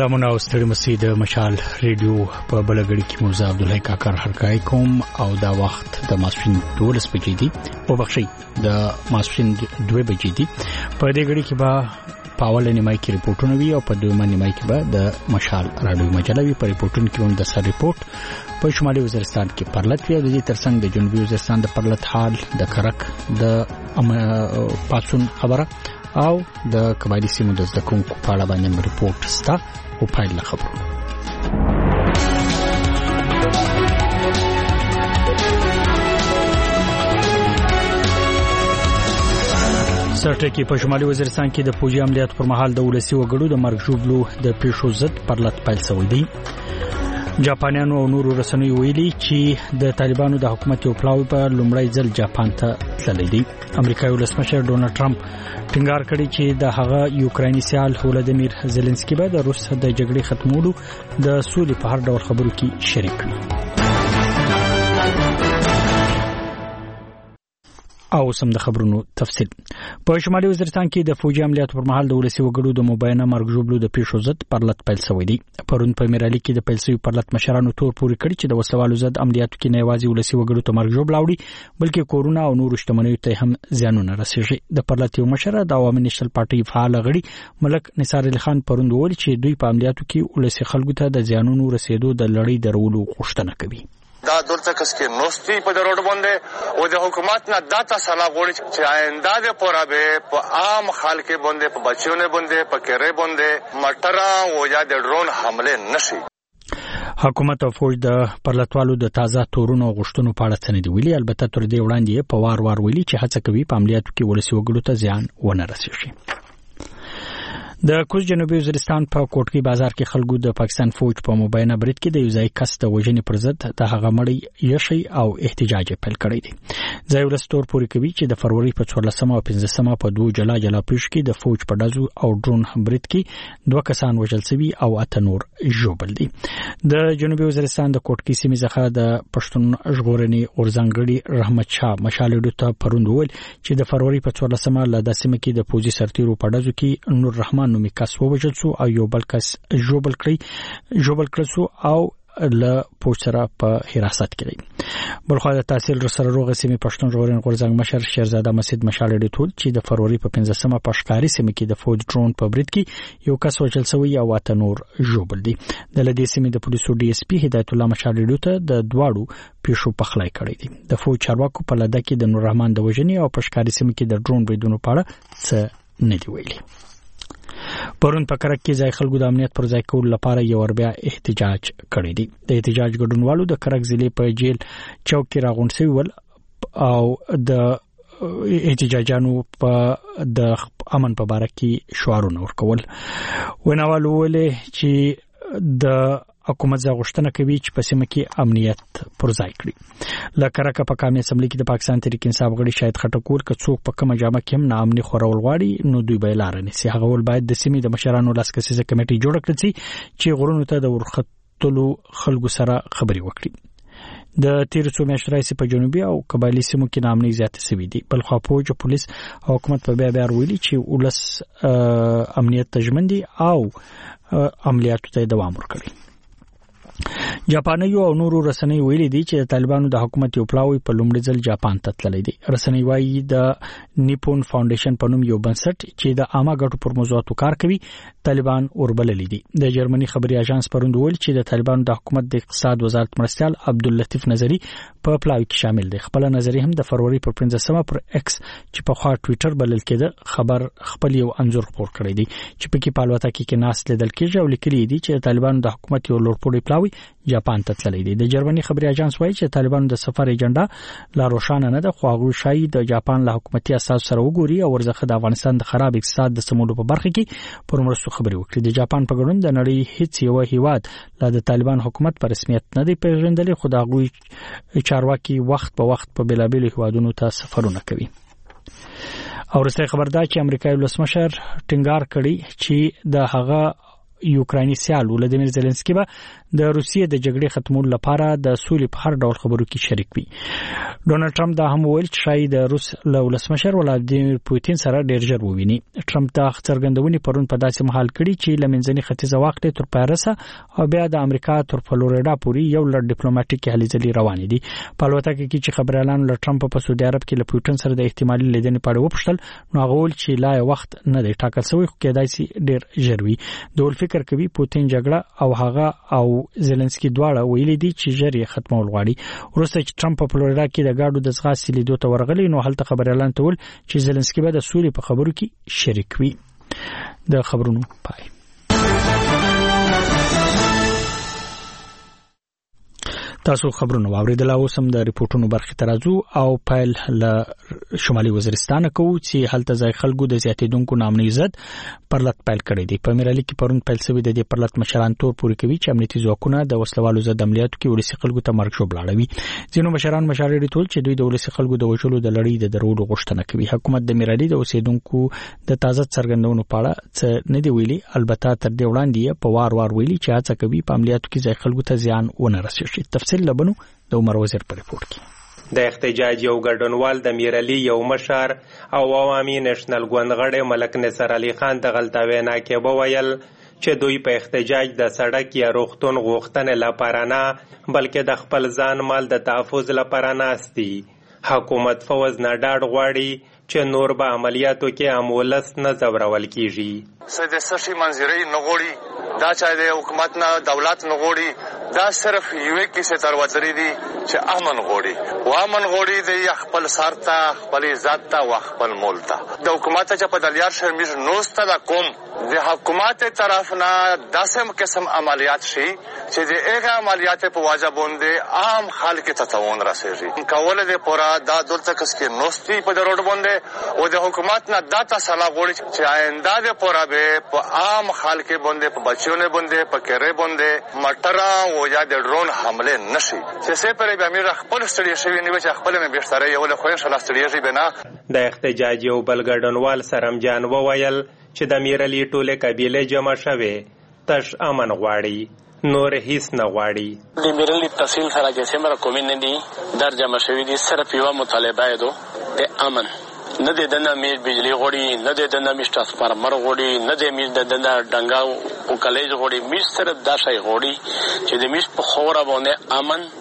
سلامونه او ستړي مسي د مشال ریډیو په بلګړی کې موزه عبدالله کاکر هرکای کوم او دا وخت د ماسپین 12 بجې دی او بخشي د ماسپین 2 بجې دی په دې غړي کې به پاول نیمای کې ریپورتونه وی او په دویمه نیمای کې به د مشال رادیو مجله وی په ریپورتونو کې هم د سر ریپورت په شمالي وزیرستان کې پرلط وی د دې ترڅنګ د جنوبي وزیرستان د پرلط حال د کرک د پاتون خبره او د قبایلی سیمو د زده کوونکو په اړه باندې ریپورت ستا او پایل خبرونه سرټکی په شمالي وزیرستان کې د فوجي عملیاتو پر مهال د ولسی وګړو د مرګ ژوبلو د پیښو ضد پرلط پیل شوی دی. جاپانیانو او نورو رسنیو ویلي چې د طالبانو د حکومت یو پلاوی په لومړی ځل جاپان ته تللی دی. امریکایي ولسمشر ډونالد ټرمپ ټینګار کړی چې د هغه یوکراني سیال ولادیمیر زيلنسکي به د روس د جګړې ختمولو د سولې په هر ډول خبرو کې شریک وي. او سم د خبرونو تفصیل په شمالي وزیرستان کې د فوجي عملیاتو پر مهال د ولسی وګړو د مبینه مرګ ژوبلو د پیښو ضد پرلط پیل شوی دی. پرون په میرالي کې د پیل شوی پرلط مشرانو تور پوري کړی چې د وسوالو ضد عملیاتو کې نه یوازې ولسی وګړو ته مرګ ژوبل اوړي بلکې کورونا او نور شتمنیو ته هم زیانونه رسیږي. د پرلط یو مشر د عوامي نېشنل پارټي فعال غړي ملک نثار علي خان پرون ویل چې دوی په عملیاتو کې ولسی خلکو ته د زیانونو رسیدو د لړۍ درولو غوښتنه کوي. دا دلته کس کې نوستي په روډ باندې او د حکومت نه داتا سلا غوړي چې آینده د پورا به په عام خلک باندې په بچیونه باندې په کېره باندې مټرا او یا د ډرون حمله نشي. حکومت او فوج د پرلطوالو د تازه تورونو غشتونو په اړه څه دی ویلي. البته تر دې وړاندې په وار ویلي چې هڅه کوي په عملیاتو کې ولسی وګړو ته زیان ونه رسیږي. د کوز جنوبي وزیرستان په کوټکی بازار کې خلکو د پاکستان فوج په مبینه برید کې د یوځای کس د وژنې پر ضد د هغه مړی یشي او احتجاج پیل کړی دی. ځای ولستور پوری کوي چې د فروری په 14 او 15 په دوه جلا پیښ کې د فوج په دازو او ډرون برید کې 2 کسان وژل شوي او 8 نور ژوبل دي. د جنوبي وزیرستان د کوټکی سیمې څخه د پښتون ژغورنې اورزنګړي رحمت شاه مشالډو ته پروند ویل چې د فروری په 14 له داسمه کې د فوجي سرتیرو په دازو کې نور رحمان نومي کس ووژل شو او یو بل کس ژوبل کړی شو او له پوښتنه په حراست کې دی. بلخو د تحصیل سره روغ سیمې پښتون ژغورنې غورځنګ مشر شیرزاده مسجد مشال ډیټول چې د فروری په 15 په ښکاری سیمې کې د فوج ډرون په برید کې یو کس وژل شوی او 8 نور ژوبل دي. د لدې سیمې د پولیسو ډي اس پی هدایت الله مشال ډیټو د دواړو پیښو په خلای کړی دي. د فوج چارواکو په لده کې د نور رحمان د وژنې او په ښکاری سیمې کې د ډرون بریدونو په اړه څه نه دی ویلي. پرون په کرک کې ځای خلکو د امنیت پر ځای کول لپاره یو ور بیا احتجاج کړی دی. د احتجاج ګډونوالو د کرک ضلع په جیل چوک کې راغونډ شوي ول او د احتجاجانو په د امن په باره کې شعارونه ورکول. وناوالو ولې چې د حکومت غوښتنه کوي چې په سیمه کې امنیت پر ځای کړي. لکه په قومي اسمبلی کې د پاکستان تحریک انصاف غړي شاید خټکول کڅوک په کومه جامه کې هم نامني خورول غواړي نو دوی به لار نه سي. هغه ول باید د سیمې د مشرانو لاس کسیزه کمیټي جوړ کړي چې غرونو ته د ورختلو خلکو سره خبري وکړي. د تیر څو میاشتو راځي په جنوبي او قبایلی سیمو کې نامني زیات سوي دي. بل خو فوج پولیس او حکومت په بیا ویلي چې ولس امنیت تضمین دي او عملیاتو ته دوام ورکړي. جاپانیو او نورو رسنۍ ویلي دي چې د طالبانو د حکومت یو پلاوی په لومړي ځل جاپان ته تللی دی. رسنۍ وايي د نیپون فاونډیشن په نوم یو بنسټ چې د عامه ګټو پر موضوعاتو کار کوي طالبان وربللی دي. د جرمني خبري اژانس پروند ویل چې د طالبانو د حکومت د اقتصاد وزارت مرستيال عبداللطیف نظری په پلاوی کې شامل دی. خپل نظری هم د فروری په 15 پر ایکس چې په خوا ټوئیټر بلل کېده خبر خپل یو انځور خپور کړی دی چې په کې پالوته کې ناس لیدل کېږي او لیکلي دي چې طالبانو د حکومت یو لوړپوړی پلاوی جاپان ته تللی دی. د جرمني خبري اژانس وایي چې طالبانو د سفر ایجنډا لا روښانه نه ده خو هغه شایي د جاپان له حکومتي اساس سره وګوري او ورځخه د افغانستان د خراب اقتصاد د سمولو په برخه کې پر مرستو خبري وکړي. د جاپان په ګډون د نړۍ هیڅ یو هیواد لا د طالبان حکومت پر رسمیت نه دی پیژندل خو د هغه چارواکي وخت په وخت په بلابل هیوادونو ته سفرونه کوي. او رسې خبردار چې امریکایي ولسمشر ټینګار کړی چې د هغه یوکراني سیال ولادیمیر زيلنسکي به د روسیې د جګړې ختمولو لپاره د سولې په هر ډول خبرو کې شریک وي. ډونالد ټرمپ دا هم ویل چې شاید د روس ولسمشر ولادیمیر پوتین سره ډیر ژر وویني. ټرمپ دا څرګندونې پرون په داسې محل کړي چې لمنځني ختیځ وخت تر پاریسه او بیا د امریکا تر فلوریدا پورې یو لړ ډیپلوماټیک هلې ځلې روانې دي. په الوتکه کې چې خبريالان له ټرمپ په سعودي عرب کې له پوتین سره د احتمالي لیدنې په اړه وپوښتل نو هغه ویل چې لا وخت نه دی ټاکل شوی خو کېدای شي ډیر ژر وي. دوی فکر کوي پوتین جګړه او هغه او زيلنسکي دواړه ویلي دي چې ژر یې ختمول غواړي. وروسته چې ټرمپ په فلوریدا کې د ګاډو د ځغاستې لیدو ته ورغلی نو هلته خبريالان ته ویل چې زيلنسکي به د سولې په خبرو کې شریک وي. د خبرونو پای. تاسو خبرونه واوریدل او سم د ریپورتونو برخه ترازو او پایل له شمالي وزیرستان کوو چې هلته ځای خلکو د زیاتیدونکو نامنیزد پرلط پایل کړی دی. په میرالي کې پرون پایل شوی د دې پرلط مشران تور پوری کوي چې امنیتي ځواکونه د وسلوالو ضد عملیاتو کې ولسي خلکو ته مرګ شوبلاړوي. ځینو مشران مشارې ټول چې دوی د ولسي خلکو د وژلو د لړۍ د درولو غوښتنه کوي. حکومت د میرالي د اوسیدونکو د تازه څرګندونو په اړه څه نه دی ویلي. البته تر دې وړاندې په وار ویلي چې هڅه کوي په عملیاتو کې ځای خلکو ته زیان ونه رسوي. لبنو د عمر وزیر په ریپورت کې د احتجاج یو ګډونوال د میرالي یو مشر او عوامي نېشنل ګوند غړی ملک نصر علي خان د غلطه وینا کې وویل چې دوی په احتجاج د سړک یا روغتون غوښتنې لپاره نه بلکې د خپل ځان مال د تحفظ لپاره ناست دي. حکومت فوز نه ډاډ غواړي چې نور به عملیاتو کې امولس نه ځورول کیږي. سده سشي منځري نغوړي دا چې د حکومت نه دولت نغوړي دا صرف یوه کیسه تر وتري دي چې امن غوړي و امن غوړي د خپل سارتا خپل عزت ته او خپل مول ته د حکومت چې په دلیار شرمیز نوسته د کوم د حکومت طرف نه داسم قسم عملیات شي چې د هغه عملیات په واجب باندې عام خلک ته تاوان رسېږي. کوله د پورا دا دلته کس کې نوستي په روډ باندې او د حکومت نه داتا سلا غوړي چې آینده د پورا به په عام خلک باندې په بچیونه باندې په کېره باندې مټرا او یا د ډرون حمله نشي چې سه پرې به امیر خپل ستړي شوی نیو چې خپل مې بهتره یو له خوښ شلا ستړي شي بنا. د احتجاج یو بلګډنوال سرمجان وویل چې د میرالي ټوله قبیله جمع شوه تش امن غواړي نور هیڅ نه غواړي. د میرالي تحصیل سره چې سمره کومینټي در جمع شوی دي صرف یو مطالبه ده د امن. نه د دنه میز بجلی غوړي نه د دنه میز ترانسفارمر غوړي نه د میز د دنه ډنګا او کالج غوړي میز صرف دا شی غوړي چې د میز په خوره باندې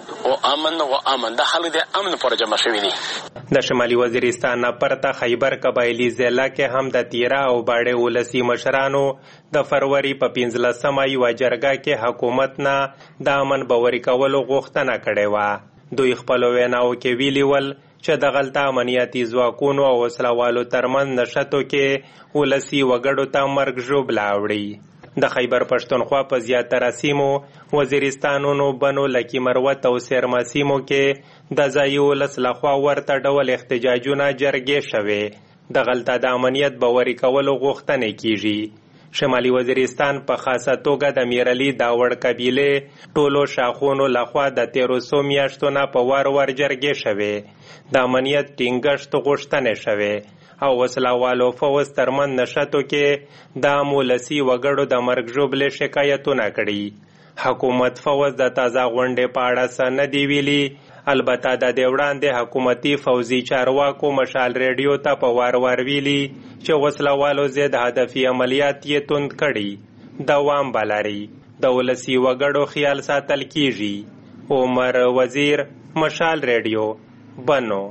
امن د خلک د امن پر جمع شوی دي. د شمالي وزیرستان نه پرته خیبر قبایلی ضلع کې هم د تیرا او باړې ولسی مشرانو د فروری په 15مه یو جرګه کې حکومت نه د امن باوري کولو غوښتنه کړې و. دوی خپل ویناو کې ویلي ول چې د غلطه امنیتي ځواکونو او وسلوالو ترمن نشټو کې ولسی وګړو ته مرګ ژوبله وړي. د خیبر پښتونخوا په زیاتره سیمو وزیرستانونو بنو لکی مروت او سرما سیمو کې د ځایي ولس لخوا ورته ډول احتجاجونه جرګې شوې د غلطه د امنیت باوري کولو غوښتنې کیږي. شمالي وزیرستان په خاصه توګه د میرالي داوړ قبیله ټولو شاخونو لخوا د 1300 میاشتو نه په وار جرګې شوې د امنیت ټینګښت غوښتنې شوې او وسلوالو فوز ترمن نشټو کې د مولسی وګړو د مرګ ژوبلې شکایتونه کړي. حکومت فوز د تازه غونډې په اړه څه نه دی ویلي. البته د دې وړاندې حکومتي فوزي چارواکو مشال ریډیو ته په وار ویلي چې وسلوالو ضد هدفي عملیات یې توند کړي دوام بلري د ولسي وګړو خیال ساتل کیږي. عمر وزیر مشال ریډیو بنو.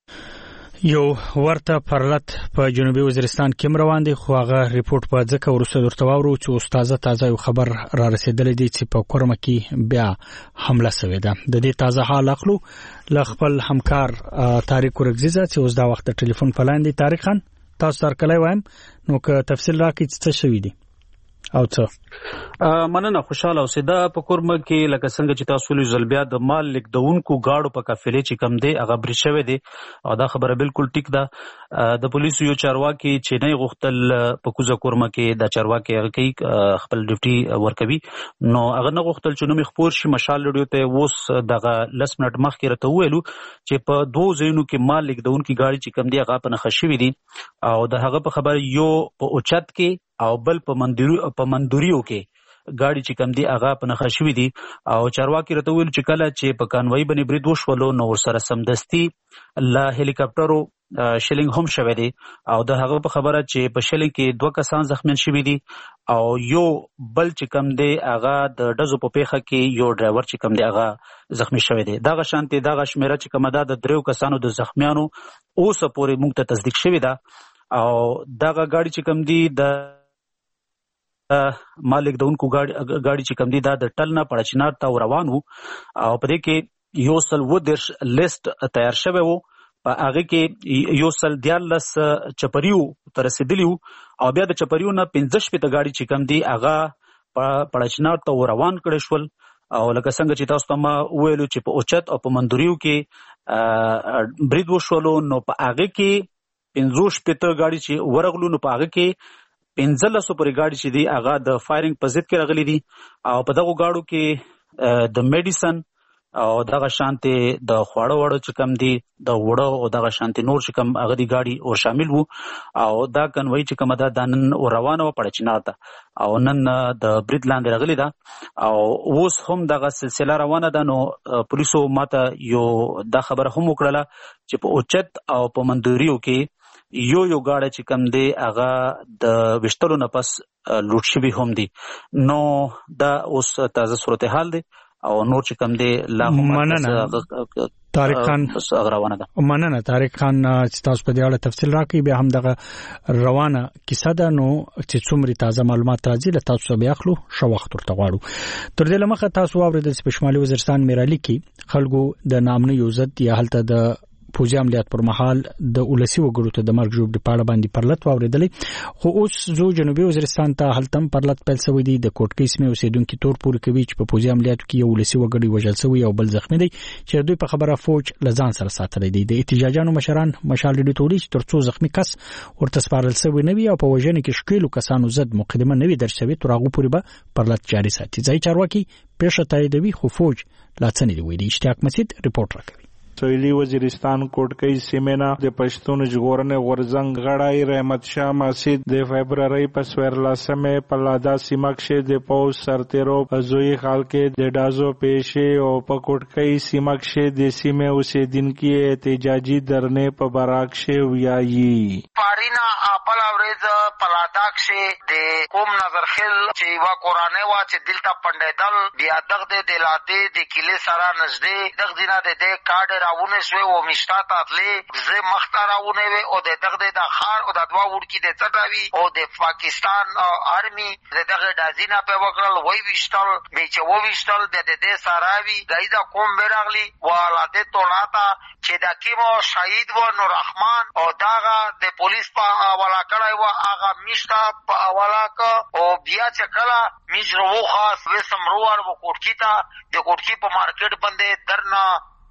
یو ورته پرلط په جنوبي وزیرستان کې روان دي خو هغه ریپورت په ځکه ورسره درته واورو چې استاد تازه یو خبر را رسیدلې دي چې په کورمه کې بیا حمله شوې ده. د دې تازه حال اخلو ل خپل همکار طارق ورغزیزه چې اوس دا وخت ټلیفون پلاندې. طارق خان تاسو تر کله وایم نو که تفصیل راکړئ څه شوی دي او څه مننه. خوشاله اوسېدا په کورمه کې لکه څنګه چې تاسو ولې زلبیا د مال لیکدونکو گاډو په قافلې چې کم دی هغه بری شوی دی او دا خبره بالکل ټیک ده. د پولیسو یو چارواکي چې نه غوښتل په کوزه کورمه کې د چارواکي هغه کوي خپل ډیوټي ورکوي نو هغه نه غوښتل چې نو مخپور شي. مشال ریډیو ته اوس دغه 10 منټ مخکې راته ویلو چې په دوه ځایونو کې مال لیکدونکو گاډي چې کم دی هغه په نښه شوی دي او د هغه په خبر یو په اوچت کې او بل په مندوریو کې گاډي چې کم دی هغه په نښه شوې دي او چارواکي راته ویل چې کله چې په کانوای باندې برید وشولو نو ورسره سمدستي له هلیکاپټرو شلینګ هم شوی دی او د هغه په خبره چې په شلینګ کې 2 کسان زخمیان شوي دي او یو بل چې کم دی هغه د ډزو په پیښه کې یو ډرایور چې کم دی هغه زخمی شوی دی. دغه شانتي دغه شمیره چې کومه ده د 3 کسانو د زخمیانو اوس پورې موږ ته تصدیق شوی ده او دغه گاډي چې کم دی د مالک دونکو گاډي چې کم دی دا د ټل نه پړچنار ته روان وو او په دې کې یو سل ودرش لیست تیار شوی وو په هغه کې یو سل 14 چپریو تر رسیدلی او بیا د چپریو نه 15 پته گاډي چې کم دی هغه پړچنار ته روان کړي شول او لکه څنګه چې تاسو ته ما ویلو چې په اوچت او په مندوریو کې برید وشولو نو په هغه کې 15 پته گاډي چې ورغلو نو په هغه کې 15 پورې گاډي چې دی هغه د فایرینګ په ضد کې راغلي دي او په دغه گاډو کې د میډیسن او دغه شانتي د خواړه وړو چې کم دي د وړو او دغه شانتي نور چې کم هغه دی گاډي او شامل وو او دا کنوي چې کومه ده د نن روانه و پړچنار ته او نن د برید لاندې راغلي ده او اوس هم دغه سلسله روانه ده. نو پولیسو ماته یو دا خبره هم وکړله چې په اوچت او په مندوریو کې یو گاډی چې کم دی هغه د وشتلو نه پس لوټ شوی هم دی. نو دا اوس تازه صورتحال دی او نور چې کم دی لا هم طارق خان روانه ده. مننه طارق خان چې تاسو په دې اړه تفصیل راکړئ. بیا هم دغه روانه کیسه ده نو چې څومره تازه معلومات راځي له تاسو بیا اخلو شو وخت ورته غواړو. تر دې لمخه تاسو اوریدل چې په شمالي وزیرستان میرالي کې خلکو د نامنه یو ضد یا هلته د پوځي عملیات پر مهال د ولسی وګړو ته د مرګ جوړ د پاړه باندې پرلط واوریدلې خو اوس زو جنوبي وزیرستان ته هلتم پرلط پیل شوی دی. د کوټکۍ سیمې اوسیدونکو تور پورې کوي چې په پوځي عملیاتو کې یو ولسی وګړي وژل شوی او بل زخمی دی چې دوی په خبره فوج لزان سره ساتل دي. د احتجاجانو مشران مشال ډیډي تولیش ترڅو زخمی کس ورته سپارل شوی نه وي او په وژنې کې شکیلو کسانو زد مقدمه نه وي درشوي ترغه پورې به پرلط جاري ساتي. ځای چارواکي پېښه تاییدوي خو فوج لا څه نه دی ویلي. اشتیاق مسجد رپورټ راکوي. سویلی وزیرستان کوټکۍ سیمه د پښتون ژغورنې غورځنګ غړی رحمت شاه مسجد د فبرवरी په 14 په لادا سیمه کې د پوز سرتیرو په زوی خال کې د دازو پېښې او په کوټکۍ سیمه کې د سیمه اوسیدونکو احتجاجي درنې په براک کې ویایي پارینا خپل ورځ په لادا کې د قوم نظر خل چې وا قرانه وا چې دلته پندیدل بیا دغه د لاده د کلی سره نږدې دغه دینه د کارډ راونه شوی او مشتات اتلې زه مختاراونه وي او دغه د خار او د دوا وړکی د چټاوي او د پاکستان آرمي دغه دازینا په وکړل وای وشتل به چې و وشتل د دې ساراوي غایدا قوم بیرغلی والاده تولاتا چې د کیمو شهید و نور رحمان او داغه د پولیس په حواله کړای و هغه مشتا په حواله ک او بیا چې کله مجرو خاص وسمروار و کوټکی تا د کوټکی په مارکیټ باندې درنا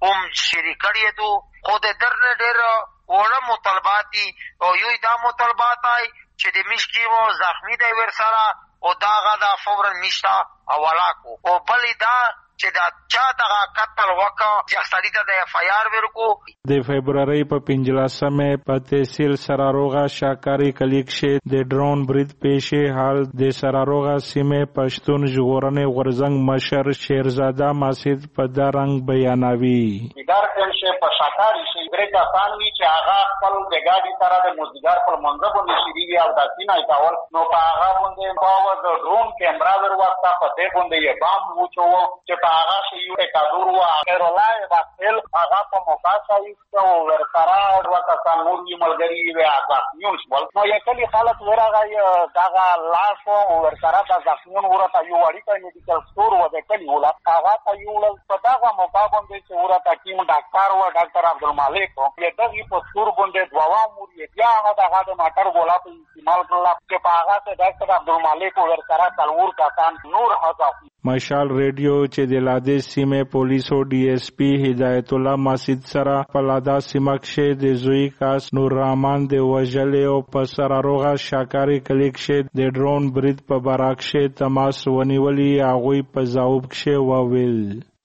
شریکړی دو خود درنه ډېر وړه مطالبات او یو دا مطالبات ای چې د مشکی مو زخمی دی ورسره او داغه دا فورا مشتا حواله کو او بل دا چې دا چا دغه قتل وکړ چې سړی ته د اف آی آر ورکو. د فبرवरी په 15 په تحصیل سراروغه شاکاری کلیک شه د ډرون برید پیښې حال د سراروغه سیمه پښتون ژغورنې غورځنګ مشر شیرزاده مسجد په دارنګ بیانوي. ادار شه په شاکاری شه درې کسان وی چې هغه خپل د ګاډي سره د مزدګار په منځ باندې شریوي او د سینای کول نو په هغه باندې په د ډرون کیمرا ورواسته په دې باندې یې بام وچو چې هغه شی یو اکادور و اخرولای باطل هغه په مفاصله یو ورکارا او کسان نور یې ملګری وي هغه نیوز ول نو یکلی حالت ورغی دغه لاس او ورکارا د ځخمون ورته یو اړیکه میډیکل سٹور و د کلی ولا هغه ته یو په دغه مبابم دې چې ورته کیم ډاکټر و ډاکټر عبدالمالک یې دغه په سٹور باندې دوا مور یې بیا هغه د ماټر ګولا په استعمال کړل چې په هغه ته ډاکټر عبدالمالک ورکارا څلور کسان نور هغه مشال ریډیو چې د لاده سیمه پولیسو ډي اس پی هدایت الله مسجد سره په لاده سیمه کې د زوی کاس نور رحمان د وجلې او په سراروغه شاکاری کلیک کې د ډرون برید په براک کې تماس ونیولې هغه په ځواب کې وویل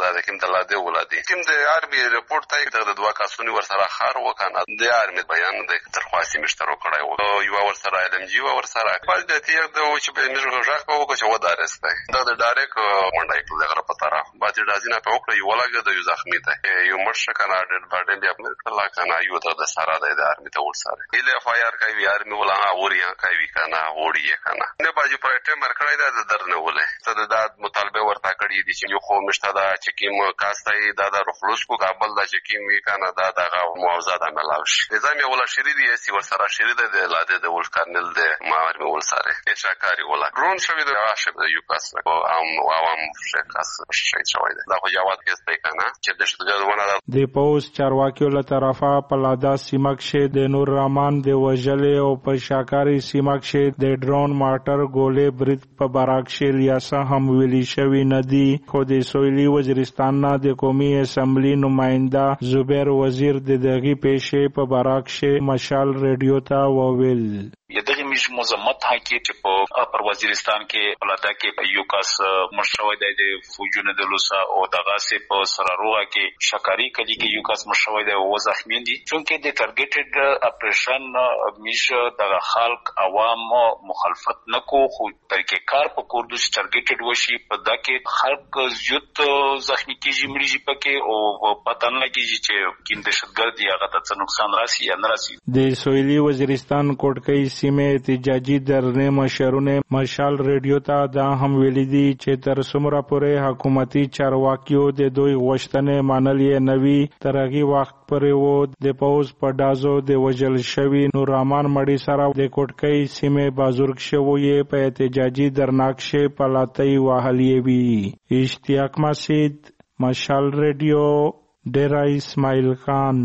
دا د کوم د لاده ولادي کوم د آرمي رپورټ ته د دوه کسونو ورسره خار وکنه د آرمي بیان د درخواستي مشترو کړای وو یو ورسره ال ام جی ورسره په دې ته د چې په مشر ژغ په وکړه چې ودارسته دا د ډایرک منډای په دغه په طرف باندې دازینه په وکړه یو لګ د یو زخمی ته یو مرشه کنه د باندې بیا په لا کنه یو د سره د آرمي ته ورسره اله اف آی آر کوي آرمي ولا اوریا کوي کنه وړي کنه نه باجی پر ټیمر کړای دا درنه ولې ته د مطالبه ورته کړی دي چې یو خو مشته دا چې کیم کاستای دا د رخلوس کو کابل دا چې کیم کنه دا دغه معاوضه د عملاوش نظام ولا شریدي سی ورسره شریده د لاده د ول کارنل د مارمي ول سره شاکاری ولا درون شوی د عاشق د یو کاس او عوام شکاس شي شوی دا خو جواب کېسته کنه چې د شتګونه د پوس چارواکیو له طرفه پلادا سیمکشه د نور رحمان د وجلې او په شاکاری سیمکشه د ډرون مارټر ګولې برید په براکشه ریاسا هم ویلي شوی ندی خو د سویلي وزیرستان نه د قومي اسمبلی نماینده زبیر وزیر د دغه پیښې په براکشه مشال ریډیو ته وویل یدغه میش مزمت هکې چې په پر وزیرستان کې پلادا کې یو کس مشروع د فوجونه د لوسا او دغه سه په سراروغه کې شکاری کلی کې یو کس مشروع د و زخمی دي چونکې د ټارګټډ اپریشن میش د خلق عوام مخالفت نکو خو طریقې کار په کوردوس ټارګټډ وشي په دغه خلق زیات زخمی کیږي مریږي پکې او پته نه لګي چې کیند دهشتګرد یا غته څه نقصان راسي یا نه راسي د سویلي وزیرستان کوټکۍ سیمه احتجاجي درنه مشرونه مشال ریډیو ته دا هم ویلي دي چې تر څومره پورې حکومتي چارواکیو د دوی غوښتنې منلې نوي ترغي وخت پورې وو د پوز په دازو د وجل شوی نور رحمان مړی سره د کوټکۍ سیمه بازرګ شوی په احتجاجي درناکشه پلاتای وهلې وی اشتیاق مسجد مشال ریډیو ډیرا اسماعیل خان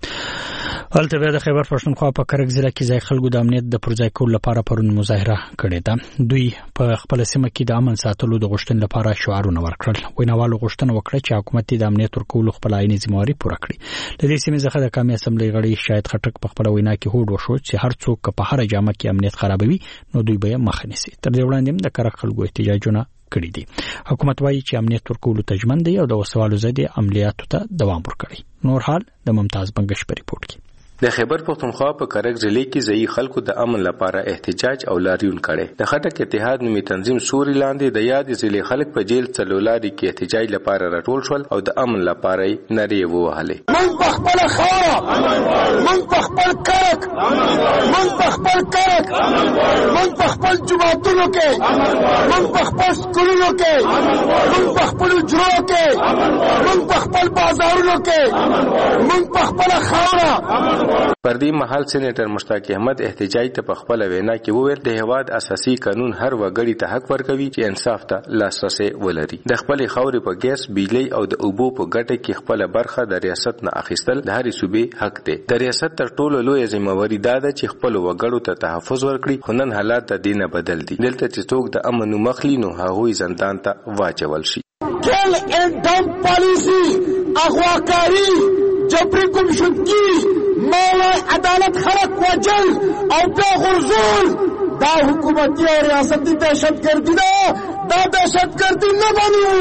البته د خیبر پښتونخوا په کرک ضلع کې ځای خلکو د امنیت د پرځای کولو لپاره پرون مظاهره کړې ده دوی په خپل سیمه کې د امن ساتلو د غوښتنې لپاره شعارونه ورکړل ویناوالو غوښتنه وکړه چې حکومت د امنیت ورکولو خپل عیني ذمہواری پوره کړي د دې سیمې څخه د قومي اسمبلی غړي شاهد خټک په خپل وینا کې هوډ وشو چې هر څوک په هر جامه کې امنیت خرابوي نو دوی به مخه نیسي تر دې وړاندې د کرک خلکو احتجاجونه کړی دي حکومت وايي چې امنیت ورکولو ته ژمن دی او د وسوالو ضد عملیاتو ته دوام ورکړي نور حال د ممتاز بنگش په ریپورت کې د خیبر پختونخوا په کرک ضلع کې ځای خلکو د امن لپاره احتجاج او لاریون کړي د خټک اتحاد نومي تنظیم سوري لاندې د یاد ضلع خلک په جیل څلولاري کې احتجاج لپاره راټول شول او د امن لپاره نری ووهلې من په خپل خوا من په خپل کرک من په خپل کرک من په خپل جماعتونو کې من په خپل سکولونو کې من په خپل جرو کې من په خپل بازارونو کې من په خپل خاوره پر دې مهال سېنیټر مشتاق احمد احتجاج ته په خپل وینا کې وویل د هواد اساسي قانون هر وګړي ته حق ورکوي چې انصاف ته لاسرسي ولري د خپل خاورې په ګیس بجلی او د اوبو په ګټه کې خپل برخه د ریاست نه اخیستل د هرې صوبې حق دی د ریاست تر ټولو لوی ذمہواری دا ده چې خپل وګړو ته تحفظ ورکړي خو نن حالات د دینه بدل دي دلته چې څوک د امن مخلي نو هغوی زندان ته واچول شي کل اندام پالیسی اغواکاری جبری گمشدگی مال عدالت خلق وجل او بیا غرزول دا حکومتی اور ریاستی دہشت گردی دا دہشت گردی نہ بنی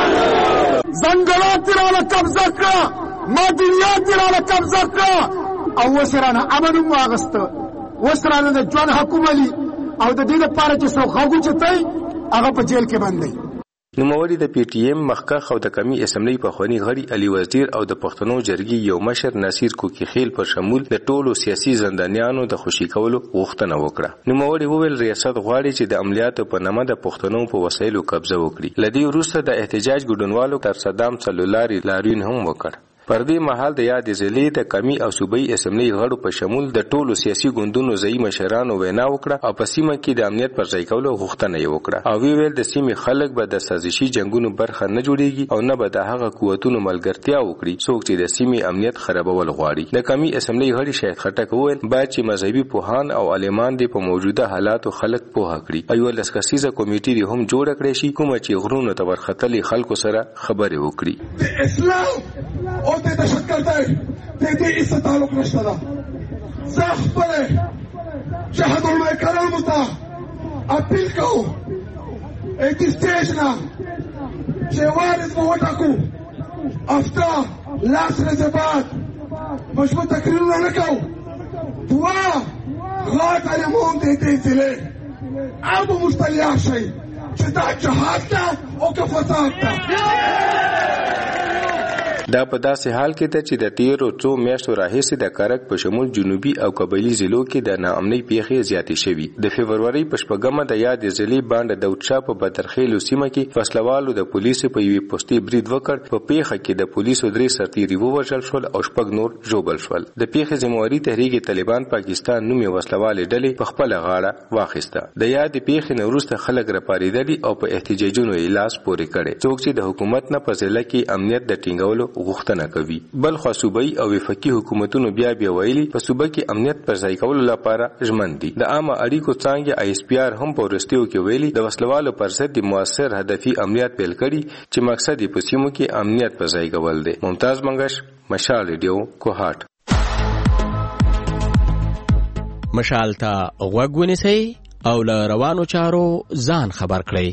زنگلات تیرانا قبضہ کرا معدنیات تیرانا قبضہ کرا او وسرانا امن واغست وسرانا دا جوان حکوملی او دا دین پارا چی سو خاگو چتای اغا پا جیل کے بندی نوموړي د پی ټی ایم مخکخ او د قومي اسمبلی په خواني غړي علي وزیر او د پښتنو جرګي یو مشر نصیر کوکی خیل پر شمول د ټولو سیاسي زندانیانو د خوشي کولو غوښتنه وکړه نوموړي وویل ریاست غواړي چې د عملیاتو په نامه د پښتنو په وسایلو قبضه وکړي لدی وروسته د احتجاج ګډونوالو تر صدام څلولاري لاریون هم وکړ پر دې مهال د یاد ضلع د قومي او صوبایي اسمبلی غړو په شمول د ټولو سیاسي ګوندونو ځای مشرانو وینا وکړه او په سیمه کې د امنیت پر ځای کولو غوښتنه یې وکړه او ویل د سیمې خلک به د سازشي جنگونو برخه نه جوړيږي او نه به د هغه قوتونو ملګرتیا وکړي څوک چې د سیمې امنیت خرابول غواړي د قومي اسمبلی غړي شاهد خټک وویل باید چې مذهبي پوهان او عالمان د په موجوده حالاتو خلک پوهه کړي ایو لسکسیزه کمیټې هم جوړ کړي شي کوم چې غرونو ته ورختلې خلکو سره خبرې وکړي د اسلام او د دهشتګردۍ د دې هیڅ تعلق نشته ده زه خپل شهادت الملکانو ته اپیل کوم ایت سټیج نه چې وارث مو وټاکو افتا لاس رزبات مشبوط تقریرونه نه کوو. دوه غاټ علمون دې دې ضلع او به موږ تیار شئ چې دا جهاد ده او که فساد ده. دا په داسې حال کې ده چې د تیرو څو میاشتو راهیسې د کرک په شمول جنوبي او قبایلي ضلعو کې د ناامنۍ پیښې زیاتې شوي. د فبرورۍ په 8مه د یادې ضلعې بانډه داودشاه په بدرخیلو سیمه کې وسلوالو د پولیسو په یوې پوستې برید وکړ. په پیښه کې د پولیسو 3 سرتیري ووژل شول او 6 نور ژوبل شول. د پیښې ذمہواري تحریک طالبان پاکستان نومي وسلوالې ډلې په خپل غاړه واخیسته. د یادې پیښې نه وروسته خلک راپارېدلي او په احتجاجونو یې لاس پورې کړي. څوک چې د حکومت نه په ضلع کې امنیت د ټینګولو غوښتنه کوي. بل خو صوبایي او وفاقي حکومتونو بیا ویلي په صوبه کې امنیت پر ځای کولو لپاره ژمن دي. د عامه اړیکو څانګې ISPR هم په ورستیو کې ویلي د وسلوالو پر ضد مؤثر هدفي امنیت پیل کړي چې مقصد یې په سیمو کې امنیت پر ځای کول دی. ممتاز منګش، مشال ریډیو، کوهاټ. مشال ته غوږ ونیسئ او له روانو چارو ځان خبر کړئ.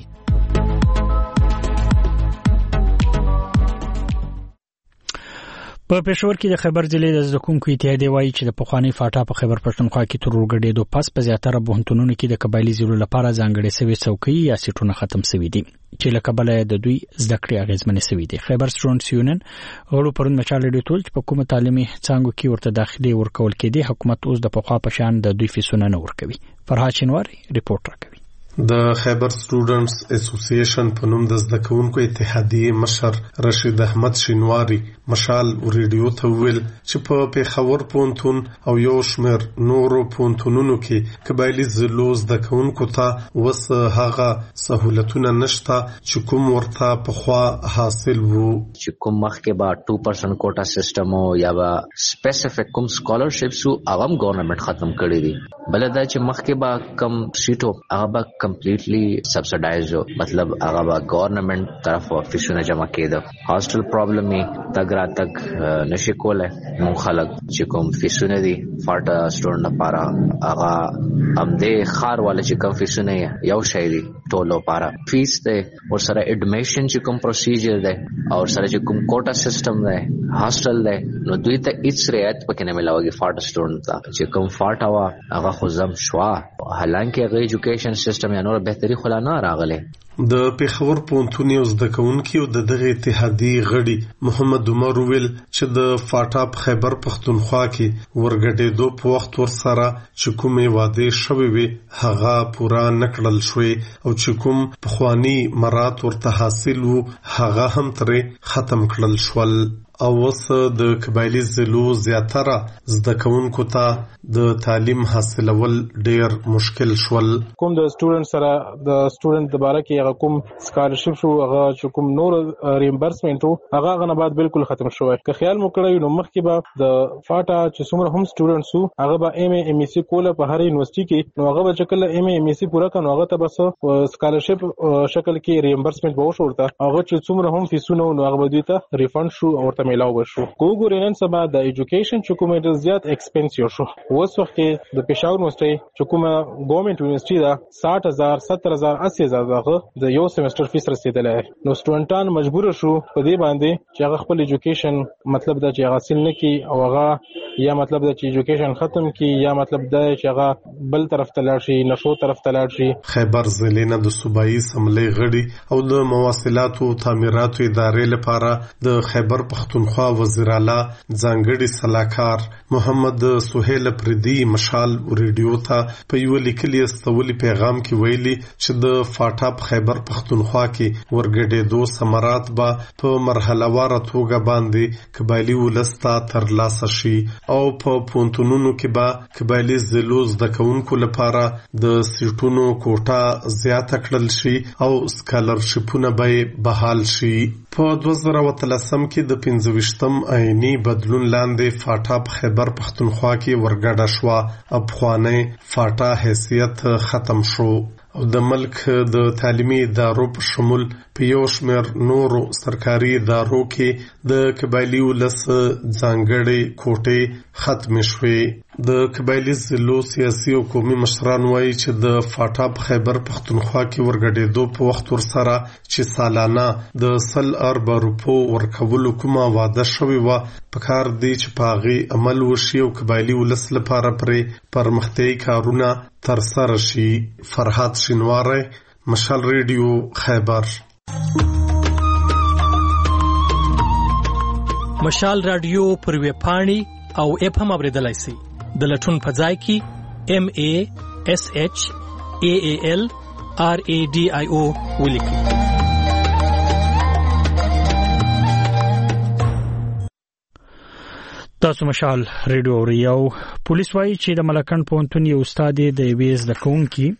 په پېښور کې د خیبر ضلع د زده کوونکو اتحادیې وایي چې د پخواني فاټا په خیبر پښتونخوا کې تر ورګډېدو پس په زیاتره پوهنتونونو کې د قبایلي ضلعو لپاره ځانګړې سوي څوکۍ یا سیټونه ختم سوي دي چې له کبله د دوی زده کړې اغېزمنې سوي دي. خیبر سټوډنټس یونین غړو پرون مچال ډېر ټول چې په کومه تعلیمي څانګو کې ورته داخلي ورکول کېدي حکومت اوس د پخوا په شان د دوی فیسونه نه ورکوي. فرهاد شینواری ریپورت راکوي. د خیبر سټوډنټس اسوسییشن په نوم د زده کوونکو اتحادیې مشر رشید احمد شینواری مشال ریډیو ته ویل چې په پیښور پوهنتون او یو شمېر نورو پوهنتونونو کې قبایلي ضلعو زده کوونکو ته اوس هغه سهولتونه نشته چې کوم ورته پخوا حاصل وو. چې کوم مخکې به 2% کوټا سیستم او یا به سپیسیفیک کوم سکالرشپس هغه هم ګورنمنت ختم کړی دي. بل دا چې مخکې به کم سیټو هغه به کمپلیټلی سبسایډایز مطلب هغه به ګورنمنت طرف فیسونه جمع کېده. هاسټل پرابلم یې تګ راتګ نشي کولی. مونږ خلک چې کوم فیسونه دي فاټا سټوډنټ لپاره هغه همدې ښار والا چې کوم فیسونه یو شی دي ټولو لپاره فیس دی ورسره اډمیشن چې کوم پروسیجر دی او ورسره چې کوم کوټا سیستم دی هاسټل دی نو دوی ته هیڅ رعایت پکې نه ملاوږي. فاټا سټوډنټ ته چې کوم فاټا وا هغه خو زم شوا حالانکه هغه ایجوکیشن سیستم یا نور بهتري خو لا نه راغلی. د پیښور پوهنتون یو زده کوونکي او دغه اتحادیې غړي محمد عمر ویل چې د فاټا په خیبر پښتونخوا کې ورګډېدو په وخت ورسره چې کومې وعدې شوې وي هغه پوره نکړل شوې او چې کوم پخوانی مراد ورته حاصل وو هغه هم ترې ختم کړل شول. او اوس د قبایلي ضلعو زیاتره زده کوونکو ته د تعلیم حاصلول ډیر مشکل شول. کوم د سټوډنټ سره د سټوډنټ د باره کې هغه کوم سکالرشپ شو هغه چې کوم نور ریمبرسمنت هغه غنه بعد بالکل ختم شوی. که خیال مو کړی نو مخکې به د فاټا چې څومره هم سټوډنټس وو هغه به MA MSc کوله په هر یونیورسيټي کې نو هغه به چې کله MA MSc پوره کړي هغه ته بس سکالرشپ شکل کې ریمبرسمنت به وشورته هغه چې څومره هم فیسونه نو هغه به دوی ته ریفند شو او ورته ملاو بشو. کوګورینن سبا د ایجوکیشن چې کومه زیات ایکسپنسیو شو. اوس وخت کې د پېښور یونیورسيټي چې کومه ګورنمنت یونیورسيټي دا 60000 70000 80000 دغه د یو سیمستر فیس رسیدلې. نو سټوډنټان مجبور شو په دې باندې چې هغه خپل ایجوکیشن مطلب دا چې حاصل نه کی او هغه یا مطلب دا چې ایجوکیشن ختم کی یا مطلب دا چې هغه بل طرف ته لاړ شي نشو طرف ته لاړ شي. خیبر ضلع نه د صوبایي سملې غړي او د مواصلاتو تعمیراتو ادارې لپاره د خیبر پښتونخوا وزیر اعلی ځانګړي صلاحکار محمد سهیل پردي مشال ریډیو ته په یو لیکلي استولي پیغام کې ویلي چې د فاټا خیبر پښتونخوا کې ورګډېدو ثمرات به په مرحله وار توګه باندې قبایلي ولستا ترلاسه شي او په پونتونونو کې به قبایلي ضلعو زده کوونکو لپاره د سیټونو کوټه زیاته کړل شي او سکالرشپونه به بحال شي. په 2013 کې د 25م آئینی بدلون لاندې فاټا خیبر پښتونخوا کې ورګډه شو. افغاني فاټا حیثیت ختم شو او د ملک د تعلیمي ادارو په شمول په یو شمېر نورو سرکاري ادارو کې د قبایلي ولس ځانګړې کوټې ختم شوې. د قبایلي ضلعو سیاسي او قومي مشران وایي چې د فاټا په خیبر پښتونخوا کې ورګډېدو په وخت ورسره چې سالانه د 100 روپو ورکولو کومه وعده شوې وه په کار دی چې په هغې عمل وشي او قبایلي ولس لپاره پرې پرمختیایي کارونه ترسره شي. فرهاد شینواری، مشال ریډیو، خیبر. مشال رادیو پر ویبپاڼې او اپ هم اوریدلای شئ. د لټون په ځای کې MASHAALRADIO ولیکئ. تاسو مشال ریډیو اوریو. پولیس وایي چې د ملکن پوهنتون یو استاد د یوې زده کوونکي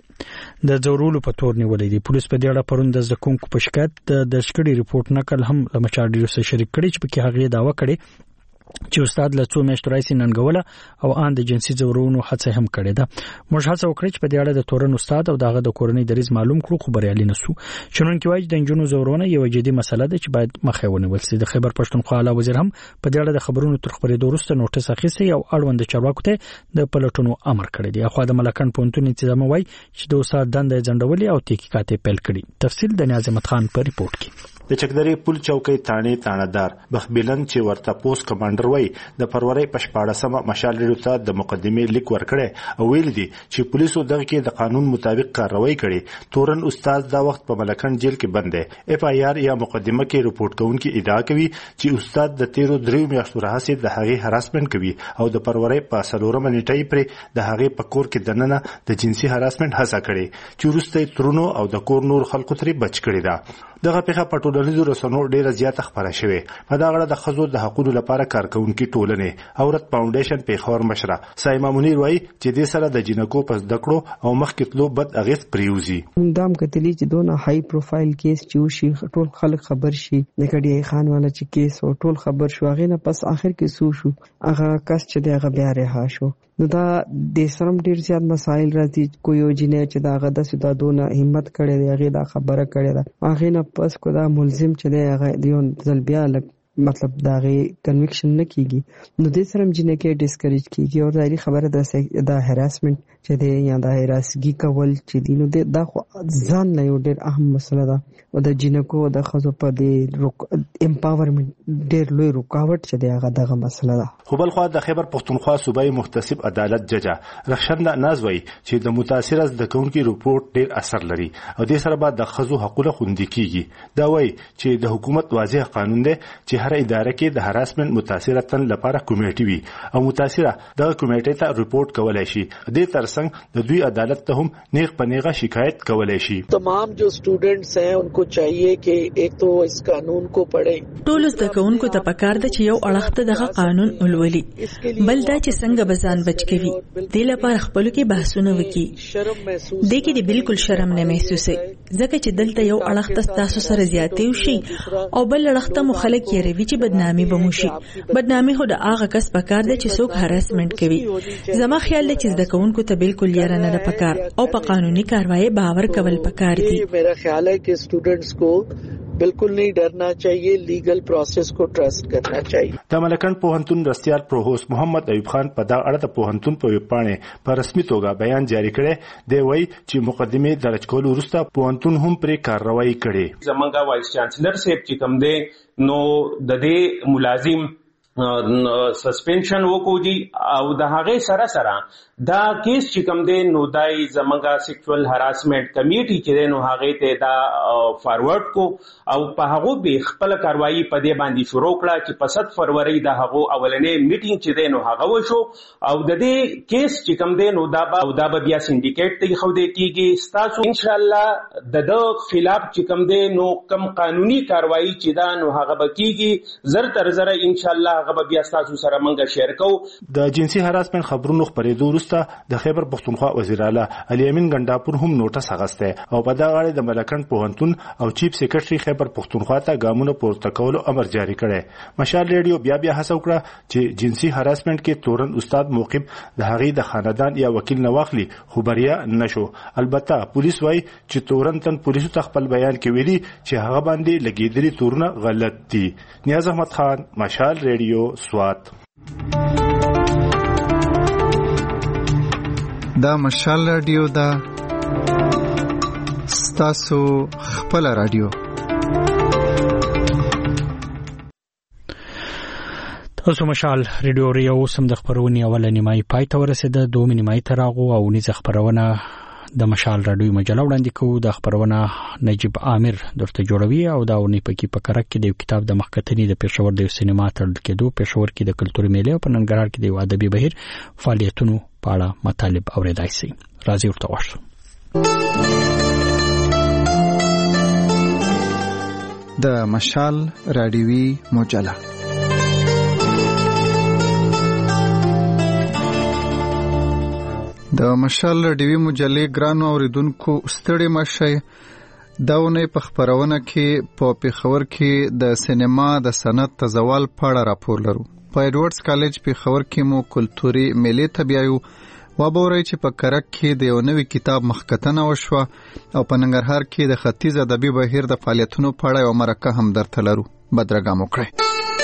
د ځورولو په تور نیولې دي. پولیس په دې اړه پرون د زده کوونکو په شکایت د شکړې ریپورت نقل هم د مشال ریډیو سره شریک کړي چې پکې هغه دعوه کړې چې استاد له څو میاشتو راځي ننګوله او ان د جنسي ځورونو هڅه هم کړې ده. موږ هڅه وکړه چې په دې اړه د تورن استاد او دغه د کورنۍ دریز معلوم کړو خو بریالي نشو. چونکه وايي د جنونو ځورونه یو جدي مسله ده چې باید مخه ونیول شي. د خیبر پښتونخوا اعلی وزیر هم په دې اړه د خبرونو تر خبرېدو وروسته نوټس اخیستی او اړوند چارواکو ته د پلټونو امر کړی دی. خو د ملکن پوهنتون انتظامی وايي چې د استاد دنده ځنډولې او تحقیقات پیل کړي. تفصیل د نیاز احمد خان په ریپورت کې. د چکدري پل چوکۍ تانیدار بخبلن چې ورته پوسټ کمانډر وای د فروری په 14مه مشال ریډیو ته د مقدمې لیک ورکړی او ویل دي چې پولیسو دغه کې د قانون مطابق کاروایی کړي. تورن استاد دا وخت په ملکن جیل کې بند دی. FIR یا مقدمه کې رپورټ کوونکي ادعا کوي چې استاد د 13 میاشتو راهیسې د هغې هراسمنت کوي او د فروری په 4مه نیټه پر د هغې په کور کې دننه د جنسي هراسمنت هڅه کړي چې وروسته ترونو او د کور نور خلکو ترې بچ کړي ده. دغه پیښه په ټولنیزو رسنیو ډیره زیاته خبره شوې. په دا غړه د خزو د حقوقو لپاره کارکونکو ټولنې اورت فاونډیشن پیښور مشره سایما منیر وایي چې د سره د جنکو پس دکړو او مخکې تلو بد اغیز پریوزي. دام کتلی چې دونه های پروفایل کیس چوشي ټول خلک خبر شي د کډي خان والا چې کیس او ټول خبر شو هغه نه پس اخر کې سو شو هغه کس چې دغه بیا رها شو. نو دا د سرم ډیر زیات مسایل راځي. کوی جنې چې دا غدا سودا دونه همت کړي دی هغه دا خبره کړي دا هغه نه پس کو دا ملزم چې دی هغه دیون ځل بیا مطلب داغه کنویکشن نه کیږي. نو د سرم جنې کې ډیسکریج کیږي او ظاهري خبره ده دا هراسمنت چې دی یا دا هراسګي کول چې دی نو دا ځان نه یو ډیر اهم مسله ده او د جنکو د خزو په دې امپاورمنت ډیر لوی رکاوټ چې دی هغه دغه مسله ده. خو بل خو د خیبر پښتونخوا صوبایي محتسب عدالت ججه رخشنده نازوي چې د متاثر از د کونکي رپورت ډیر اثر لري او د سره بعد د خزو حقوقو خوندي کیږي. دا وایي چې د حکومت واضح قانون دی چې هر اداره کې د هراسمنت متاثره تن لپاره کمیټي وي او متاثره د کمیټې ته رپورټ کولای شي. د ترڅنګ د دوی عدالت ته هم نیغ پنیغه شکایت کولای شي. تمام جو سټوډنټس ہیں उनको चाहिए कि एक तो इस कानून को पढ़ें. ټول زده کوونکو ته پکار ده چې یو اړخته دغه قانون ولولي بل دا چې څنګه بزان بچ کوي د لپاره خپل کې بحثونه وکړي. د کې د بالکل شرم نه محسوسه ځکه چې دلته یو اړخته تاسو سره زیاتې وشي او بل اړخته مخالک یې روي چې بدنامي بموشي. بدنامي هو د هغه کس پکار ده چې څوک هراسمنت کوي. زما خیال ده چې زده کوونکو ته بالکل یې نه ده پکار او په قانوني کاروایی باور کول پکار دي. मेरा ख्याल है कि स्टूडेंट्स को बिल्कुल नहीं डरना चाहिए, लीगल प्रोसेस को ट्रस्ट करना चाहिए. د ملکن پوهنتون رسیال پروفیسور محمد ایوب خان په دا اړه د پوهنتون په ویبپاڼه په رسمي توګه بیان جاری کړی دی. وایي چې مقدمه درج کول وروسته پوهنتون هم پرې کارروایی کړي. زمونږ وایس چانسلر صاحب چې کوم دی نو د دې ملازم سسپنشن وکړي او د هغه سره دا کیس چې کوم دی نو دای زمونږه سیکشوال هراسمنت کمیټي چې دی نو هغه ته دا فارورډ کو او په هغه به خپل کاروایی په دې باندې شروع کړه چې په 7 فروری د هغه اولنې میټینګ چې دی نو هغه وشو او د دې کیس چې کوم دی نو دا به بیا سندیکیټ ته خو دې کیږي. تاسو ان شاء الله د خلاف چې کوم دی نو کم قانوني کاروایی چې دا نو هغه به کیږي زر تر زر ان شاء الله هغه بیا تاسو سره مونږ شیر کوو. د جنسي هراسمنت خبرونو خبرېدو وروسته د خیبر پښتونخوا وزیر اعلی علي امین ګنداپور هم نوټس اخیسته او په دغه اړه د ملکند پوهنتون او چیف سیکریټري خیبر پښتونخوا ته ګامونه پورته کولو امر جاری کړی. مشال ریډیو بیا هڅه وکړه چې جنسي هراسمنت کې تورن استاد موقف د هغې د خاندان یا وکیل نه واخلي خو بریا نشو. البته پولیس وایي چې تورن تن پولیسو ته خپل بیان کې ویلي چې هغه باندې لګېدلي تورونه غلط دي. نیاز احمد خان، مشال ریډیو، سوات. دا مشال رادیو دا ستاسو خپل رادیو. تاسو مشال ریډیو ریو سم د خبرونې اوله نیمایي پای ته ورسېده. دوه نیمایي ته راغو او نیزه خبرونه د مشال رادیو مجله وړاندې کوو. د خبرونه نجیب عامر درته جوړوي او دا ونی پکې په کرک کې د کتاب د مخکتنې د پېښور د سینما تړل کېدو، پېښور کې د کلتوري میلې او په ننګرهار کې د ادبي بهیر فعالیتونو په اړه مطالب اورېدای شي. راځي ورته واشو. د مشال رادیوي مجله د مشال رادیوي مجلې ګرانو اوریدونکو ستړي مشئ. دا ونې په خبرونه کې په پېښور کې د سینما د صنعت تزوال په اړه راپور لرو. په ایډورډز کالج پېښور کې مو کلتوري میلې ته بیایو. وابورئ چې په کرک کې د یو نوي کتاب مخکتنه وشوه او په ننګرهار کې د ختیځ ادبي بهیر د فعالیتونو په اړه یو مرکه هم درته لرو. بدرګام وکړئ.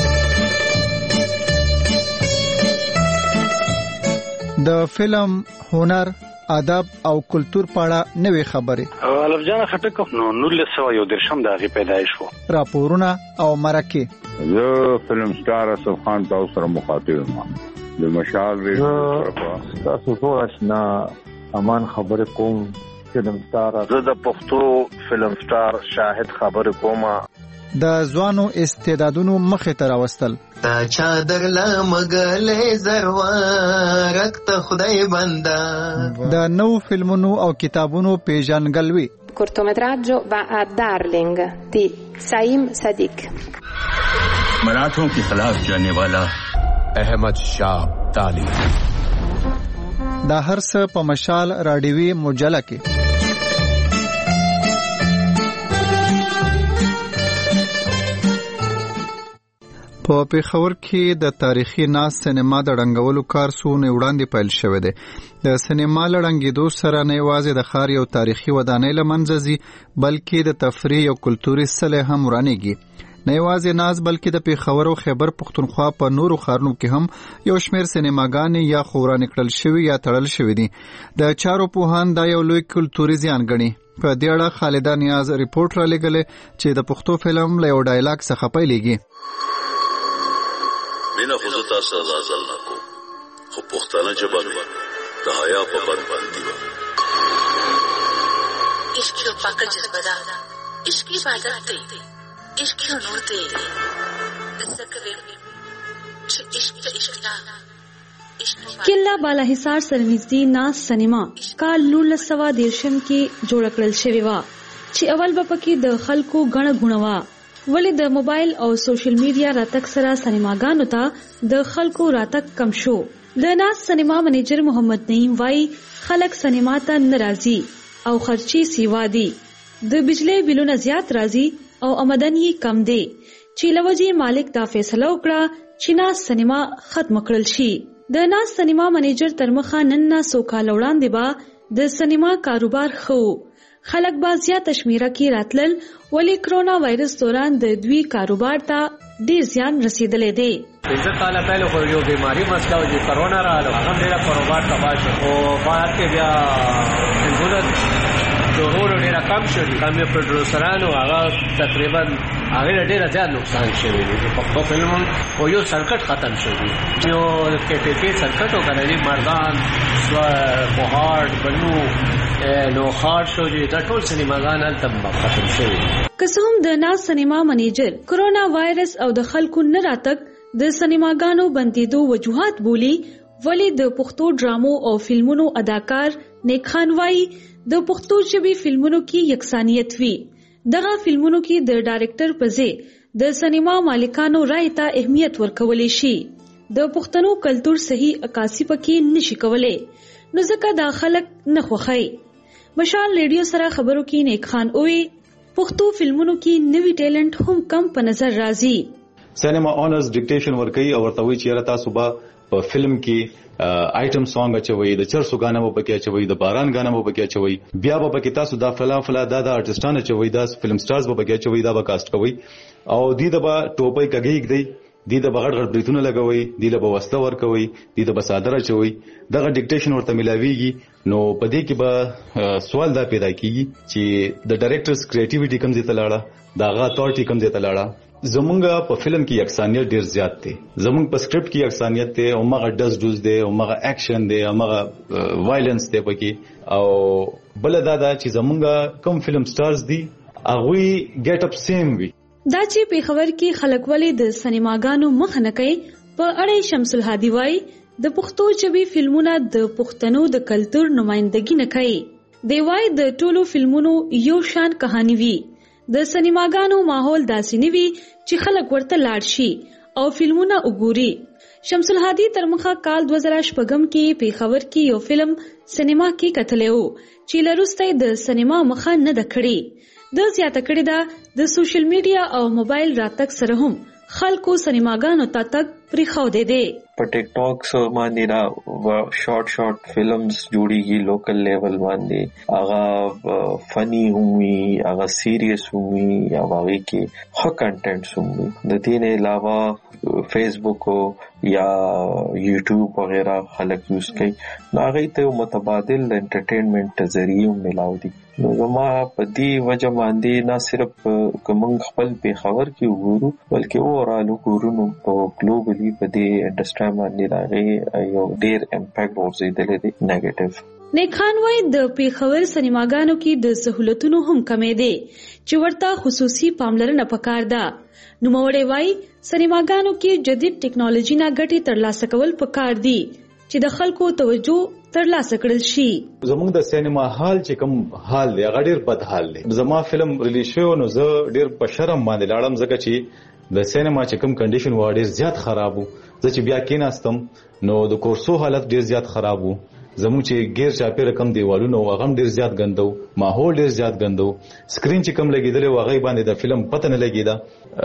د فلم، هنر، ادب او کلتور په اړه نوې خبرې. الف جان خټک نو 1913 د هغې پیدایش و. راپورونه او مرکې. زه فلم سټار اسف خان تاسو سره مخاطب یم. د مشال ریډیو تاسو ټول آشنا امان خبرې کوم. فلم سټار زه د پښتو فلم سټار شاهد خبرې کوم. د ځوانو استعدادونو مخې ته راوستل. تا چادر لمګلې زروارک ته خدای بندا. د نو فلمونو او کتابونو پیژنګلوي. cortometraggio va a Darling di Saim Sadiq. मराठों के खिलाफ जाने वाला अहमद शाह ताली. دا هر څه په مشال رادیوي مجله کې. په پېښور کې د تاریخي ناز سینما د ړنګولو کار څو نه وړاندې پیل شوی دی. د سینما له ړنګېدو سره نه یوازې د ښار یو تاریخي ودانۍ له منځه ځي بلکې د تفریح او کلتوري سلې هم ورانېږي. نه یوازې ناز بلکې د پېښور او خیبر پښتونخوا په نورو ښارونو کې هم یو شمېر سینماګانې یا خو ورانې کړل شوي یا تړل شوي دي. د چارو پوهان دا یو لوی کلتوري زیان ګڼي. په دې اړه خالده نیاز ریپورټ را لېږلی چې د پښتو فلم له یو ډایلاګ څخه پیلېږي. مینا خو زه تاسو غزل نه کوم خو پښتانه ژبه مې د حیا په بند باندې وه. عشق یو پاکه جذبه ده، عشق عبادت دی، عشق یو نور دی. ځکه چې عشق ته عشق ده. کله بالا حصار سرنږدې ناز سینما کال 1913 کې جوړ کړل شوی و چې اول به پکې د خلکو غڼه غونه و. ولې د موبایل او سوشل میډیا راتګ سره سینماګانو ته د خلکو راتګ کم شو. د ناز سینما منیجر محمد نعیم وای خلک سینما ته ناراضي او خرچي سیوا دي. د بجلی بلونه زیات راځي او آمدنی کم دی چې لوجي مالک دا فیصله وکړه چې ناز سینما ختم کړل شي. د ناز سینما منیجر تر مخه نن سو کال وړاندې با د سینما کاروبار خو خلک با زیات شمیره کې راتلل ولی کرونا وایرس دوران د دوی کاروبار ته ډیر زیان رسیدلې دی. پنځه کاله پهله خو یو بیماری مسله و چې کرونا راغله هغه ډېره کاروبار تباه شو او بعد کې بیا ضرور ډېره کم شو. کم یې پروډوسرانو هغه تقریبا هغې ډېره زیات نقصان شوی دی. پښتو فلم خو یو سرکټ ختم شو دی. یو KPK سرکټ و که نه مردان بهار بنو نو خار شو دی. دا ټول سینماګان هلته ختم شوي دي. که څه هم د ناز سینما منیجر کرونا وایرس او د خلکو نه راتګ د سینماګانو بندیدو وجوهات بولی ولی د پښتو ډرامو او فلمونو اداکار نیک خان وای د پښتو ژبې فلمونو کې یکسانیت وي. دغه فلمونو کې د ډایرکټر په ځای د سینما مالکانو رائے ته اهمیت ورکول شي. د پښتنو کلچر صحیح عکاسي پکې نشي کولای نو ځکه دا خلک نه خوخی. مشال ریډیو سره خبرو کې نیک خان اووي پښتو فلمونو کې نوی ټیلنټ هم کم په نظر راځي. سینما اونرز ډیکټیشن ورکوي او ورته وایي چې تاسو به په فلم کې آیټم سانګ اچوي، د چرسو غانا مو پکې اچوي، د باران غانا مو پکې اچوي، بیا به پکې تاسو دا فلا دا آرټستان اچوي، دا فلم سټارز به پکې اچوي، دا به کاست کوي او دې د به ټوپۍ کګیګ دی، دې د بغړ غړ بریتونه لګوي، دې له وسله ور کوي، دې د بسادر اچوي، دغه ډیکټیشن ورته ملاويږي. نو په دې کې به سوال دا پیدا کیږي چې د ډایریکټرز کریټیویټي کم دي تلاړه، داغه اتورټي کم دي تلاړه. زمونږ په فلم کې یکسانیت ډیر زیات دی، زمونږ په سکرپټ کې یکسانیت دی او مغه ډز دی او مغه اکشن دی او مغه وایلنس دی پکې. او بل دا چې زمونږ کوم فلم سټارز دي هغه ګیټ اپ سیم وي. دا چې په خبر کې خلک ولې د سینماګانو مخ نه کوي په اړه شمس الهادي وای د پښتو ژبې فلمونه د پښتنو د کلچر نمائندګي نه کوي. دی وای د ټولو فلمونو یو شان کہانی وي، د سینماګانو ماحول داسې نه وي چې خلک ورته لاړ شي او فلمونه وګوري. شمس الهادي تر مخه کال 2016 کې په خبر کې یو فلم سینما کې کتلو چې لروسته د سینما مخه نه دکړي. د زیاته کړي دا د سوشل میډیا او موبایل راتګ سره هم خلکو سینماګانو ته تک پرې خو دي. په ټیک ټاک سره باندې دا شارټ فلمز جوړیږي لوکل لیول باندې، هغه فنی وي، هغه سیریس وي، یا هغه کې ښه کنټینټس وي. د دې نه علاوه فیسبوک یا یوټیوب وغیرہ خلک یوز کوي، نو هغه ته متبادل انټرټینمنت ذریعہ ملاو دي. نو زما په دې وجه باندې نه صرف کوم خپل په خبر کې وګورو بلکې اورال وګورو په ګلوبلی په دې انډستری باندې راغی یو ډیر امپیکټ ورزيدل دي نیگیټیو. نیک خان وای د پیښور سینماګانو کې د سہولتونو هم کمې دي چې ورته خصوصي پاملرنه پکار ده. نو موړې وای سینماګانو کې جدید ټیکنالوژي نه ګټي ترلاسه کول پکار دي چې د خلکو توجه ترلاسه کړل شي. زموږ د سینما حال چې کوم حال دی هغه ډیر بد حال دی. زما فلم ریلیز شو نو زه ډیر په شرم باندې لاړم ځکه چې د سینما چې کوم کنډیشن و ډیر زیات خراب وو. زه چې بیا کېناستم نو د کورسو حالت ډیر زیات خراب وو. زموږ چې غیر چاپی رقم دیوالونو هغه ډیر زیات ګندو، ماحول ډیر زیات ګندو، سکرین چې کم لګیدل او هغه باندې د فلم پته نه لګیدا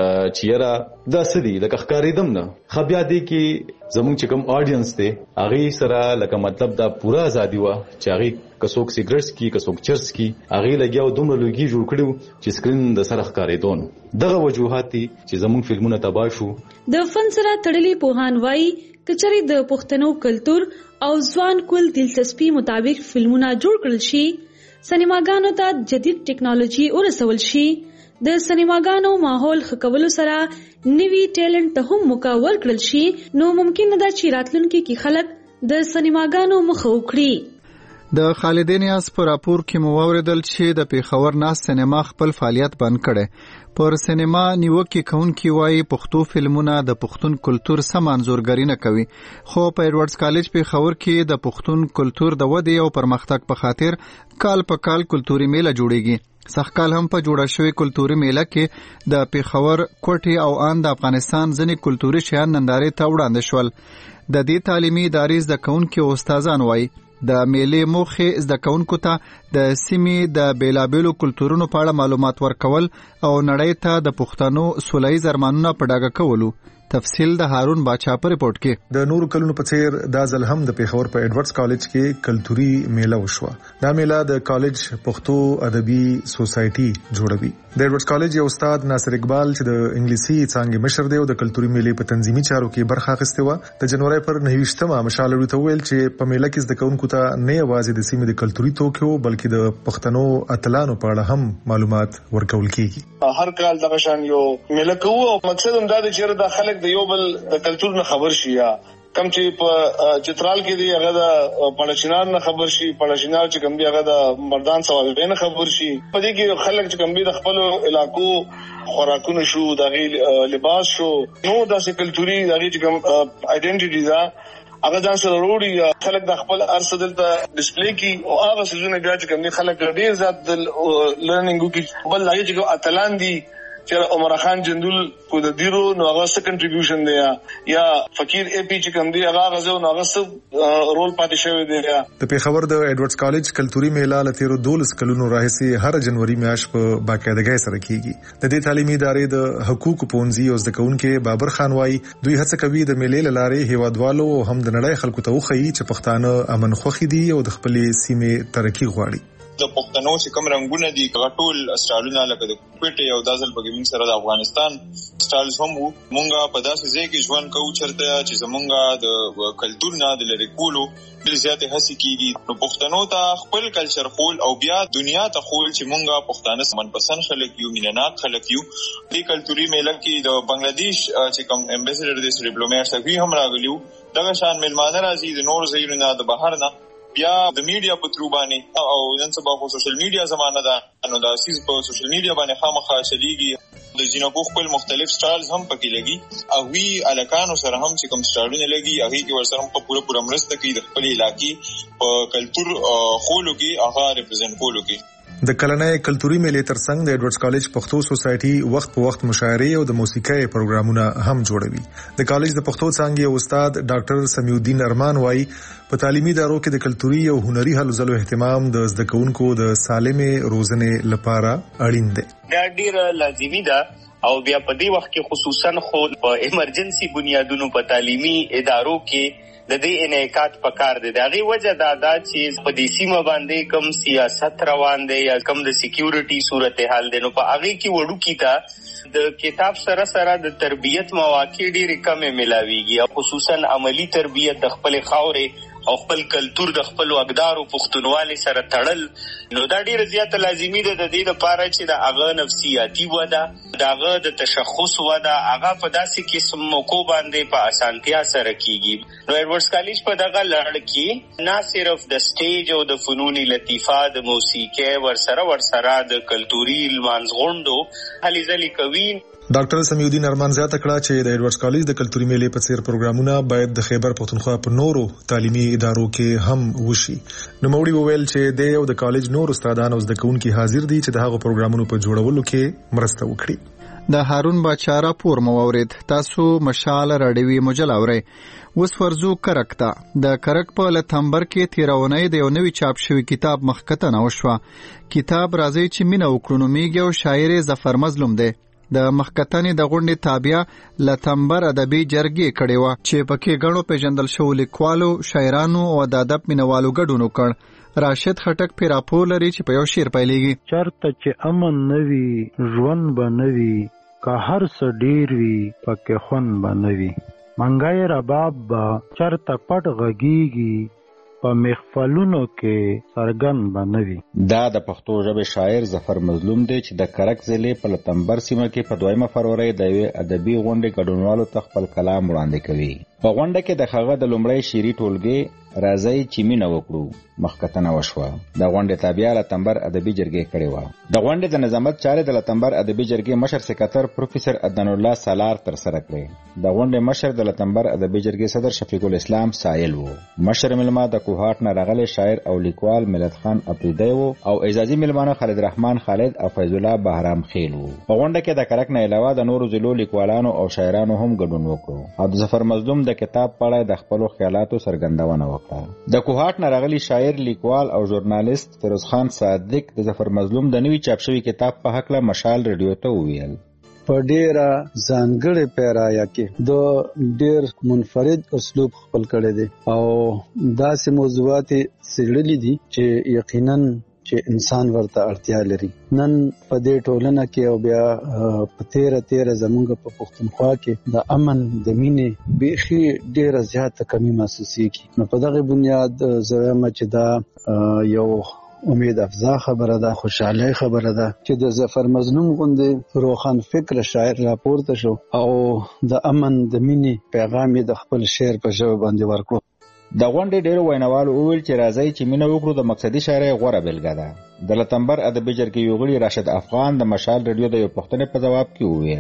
چې یاره دا سدي د ښکاریدم نه. خبیا دی کې زموږ چې کوم اډینس دی هغه سره لکه مطلب دا پورا ازادي و چې هغه کڅوک سیګریټس کی کڅوک چرس کی هغه لګیاو دومره لوګي جوړ کړو چې سکرین د سره ښکاریدون. دغه وجوهات دي چې زموږ فلمونه تباہ شو. د فن سره تړلې پوهان وای کچري د پښتنو کلچر او ځوان کول دلچسپي مطابق فلمونه جوړ کړل شي، سینماګانو ته جدید ټیکنالوژي ورسول شي، د سینماګانو ماحول خکولو سره نوی ټیلنټ ته هم مکول کړل شي، نو ممکن ده چې راتلونکي کې خلک د سینماګانو مخ وکړي. د خالدین یاس پر راپور کې مو اوریدل چې د پیښور ناس سینما خپل فعالیت بند کړي. پر سینما نیوکه کوونکی وایي پښتو فلمونه د پښتون کلچر سم انځورګری نه کوي، خو په ایډورډز کالج پیښور کې د پښتون کلچر د ودې او پرمختګ په خاطر کال په کال کلتوري میله جوړیږي. سخکال هم په جوړه شوی کلتوري میله کې د پیښور کوټي او ان د افغانستان ځینې کلتوري شیان نندارې ته وړاندې شول. د دې تعلیمي ادارې زده کوونکي او استادان وایي د میلې موخه زده کوونکو ته د سیمې د بیلابېلو کلتورونو په اړه معلومات ورکول او نړۍ ته د پښتنو سولهییز ارمانونه په ډاګه کولو. تفصیل د هارون باچا په رپورت کې. د نور کلونو په څیر دا ځل هم د پیښور په ایډورډز کالج کې کلتوري میله وشوه. دا میله د کالج پښتو ادبي سوسایټي جوړوي. د ایډورډز کالج یو استاد ناصر اقبال چې د انګلیسي څانګې مشر دی او د کلتوري میلې په تنظیمي چارو کې برخه اخیستې و، د جنوري پر 29مه مشال ته ویل چې په میله کې زده کوونکو ته نه یوازې د سیمې د کلتوري توکو بلکې د پښتنو اتلانو په اړه هم معلومات ورکول کیږي. هر کال دغه شان یو میله کوو او مقصد هم دا دی چې د خلک د یو بل د کلچر نه خبر شي، یا کم چې په چترال کې دی هغه د پړشینار نه خبر شي، پړشینار چې کوم دی هغه د مردان سوال نه خبر شي. په دې کې خلک چې کوم دی د خپل علاقو خوراکونه شو، د لباس شو، نو د کلچوري د کوم ائیډنټیټی دا هغه ځان سره وروړي، خلک د خپل ارسه دلته ډسپلی کی او هغه سيزونه بیا چې کوم دی خلک ډیر زیات لرنینګ کوي. بل لایي چې اتلان دي چې عمر خان جندول کو د دیرو نو هغه څه کنټریبیوشن دی یا فقیر اے پی چې کوم دی هغه غزو نو هغه څه رول پاتې شوی دی. د پیښور د ایډورډز کالج کلتوري میله له 13 کلونو راهیسې هر جنوري میاشت په باقاعدګۍ سره کیږي. د دې تعلیمي ادارې د حقوقو پونځي او زده کوونکو بابر خان وايي دوی هڅه کوي د میلې لارې هیوادوالو هم د نړۍ خلکو ته وښيي چې پښتانه امن خوښي دي او د خپلې سیمې ترقی غواړي. د پښتنو چې کوم رنگونه دي غټول سټایلونه لکه د کوټې او دازل په ګیمینګ سره د افغانستان سټایلز هم وو. مونږه په داسې ځای کې ژوند کوو چرته چې زمونږه د کلچر نه د لری کولو ډېر زیاتې هڅې کیږي. نو پښتنو ته خپل کلچر خول او بیا دنیا ته خول چې مونږه پښتانه سمن پسند خلک یو مینناک خلک یو. د کلتوري میله کې د بنگلاديش چې کوم امبیسډر د ډیپلوماټ سفیر هم راغلیو. دغه شان ملمانه راځي د نور ځایونو نه د بهر نه بیا د میډیا په ترو باندې او نن سبا په سوشل میډیا زمانه ده. نو دا سیس په سوشل میډیا باندې خامخا چلیږي. د جنوبو خپل مختلف سټایلز هم پکې لګي او وی الکانو سره هم چې کوم سټایلونه لګي هغه کې ورسره هم په پوره مرسته کوي د خپل علاقې په کلچر خولو کې هغه ریپرزینټ کولو کې. د کلنۍ کلتوري میلې ترڅنګ د ایډورډز کالج پښتو سوسایټي وخت په وخت مشاعرې او د موسیقۍ پروګرامونه هم جوړوي. د کالج د پښتو څانګې استاد ډاکټر سمیع الدین ارمان وايي په تعلیمي ادارو کې د کلتوري او هنري هلو ځلو اهتمام د زده کوونکو د سالمې روزنې لپاره اړین دی. دا ډیره لازمي ده او بیا په دې وخت کې خصوصا خو په ایمرجنسي بنیادونو په تعلیمي ادارو کې د دې انعکاس پکار دی. دا غي وجه دا چې په دې سیمه باندې کوم سیاست روان دی یا کوم د سکیورټي صورتحال دی نو په هغه کې وړو کیته د کتاب سره سره د تربیت مواقع ډېرې کمې ملاويږي او خصوصا عملی تربیت د خپل خاورې او خپل کلتور د خپل وګدارو پښتونوالي سره تړل نو دا ډیره زیاته لازمي ده د دې لپاره چې د هغه نفسیاتي وده د هغه د تشخص وده هغه په داسې قسم موکو باندې په اسانتیا سره کیږي. نو ایډورډز کالج په دغه لړ کې نه صرف د سټیج او د فنون لطیفه د موسیقي ورسره د کلتوري لمانځغونډو هلې ځلې کوي. ډاکټر سمیع الدین ارمان زیاته کړه چې د ایډورډز کالج د کلتوري میلې په څیر پروګرامونه باید د خیبر پښتونخوا په نورو تعلیمي ادارو کې هم وشي. نو موري وویل چې د یو د کالج نور استادان او زده کوونکي حاضر دي چې د هغو پروګرامونو په جوړولو کې مرسته وکړي. د هارون باچا راپور مورید تاسو مشال راډیوي مجله اورئ. اوس ورزو کرک ته د کرک په لتمبر کې تیرونې د یو نوی چاپ شوی کتاب مخکته نوښوا. کتاب راځي چې مینه وکړو میږي او شاعر ظفر مظلوم دی. د مخکتنې د غونډې تابع لتمبر ادبي جرګې کړې و چې پکې غنو پیژندل شو لیکوالو شاعرانو او د ادب مینوالو ګډون وکړ. راشد خټک په راپور لري چې په یو شعر پیلېږي. چرته چې امن نوي ژوند به نوي که هر څه ډیر وي پکې خون به نوي منګای رباب به چرته پټ غږیږي په محفلونو کې سرګن بنوي. دا د پښتو ژبې شاعر ظفر مظلوم دی چې د کرک ضلع په لتمبر سیمه کې په 2 فروری د یوې ادبي غونډې ګډونوالو ته خپل کلام وړاندې کوي. په غونډه کې د هغه د لومړی شعري ټولګې راځي چې مینه وکړو مخکتنه وشوه. د غونډې تابع لتمبر ادبي جرګې کړې و. د غونډې د نظامت چارې د لتمبر ادبي جرګې مشر سکرټر پروفیسور عدنان الله سالار تر سره کړې. د غونډې مشر د لتمبر ادبي جرګې صدر شفیق الاسلام سائل وو. مشر ملما د کوهاټ نه راغلي شاعر او لیکوال ملت خان افریدی وو او اعزازي ملمانه خالد رحمان خالد او فیض الله بهرام خیل وو. په غونډه کې د کرک نه علاوه د نورو ضلعو لیکوالانو او شاعرانو هم ګډون وکړو او د ظفر مظلوم د کتاب په اړه د خپل خیالاتو څرګندونه وکړه. د کوهاټ نه راغلي شاعر لیکوال او ژورنالیست فیروز خان صادق د ظفر مظلوم د نوي چاپ شوی کتاب په حق له مشال رادیو ته وویل. په ډیره ځانګړې پیرایا کې د ډیر منفرد اسلوب خپل کړی دی او داسې موضوعات څېړلي دي چې یقینا چې انسان ورته اړتیا لري. نن په دې ټولنه کې او بیا په تیره زمونږ په پښتونخوا کې د امن د مینې بیخي ډیره زیاته کمی محسوسیږي. نو په دغه بنیاد زه وایم چې دا یو امید افزا خبره ده، خوشاله خبره ده چې د ظفر مظلوم غوندې روښان فکر شاعر راپورته شو او د امن د مینې پیغام یې د خپل شعر په ژبه باندې ورکړو. د غونډې ډیرو ویناوالو وویل چې راځي چې مینه وکړو د مقصدي شاعرۍ غوره بیلګه ده. د لتمبر ادبي جرګې یو غړي راشد افغان د مشال رادیو د یو پوښتنې په ځواب کې وویل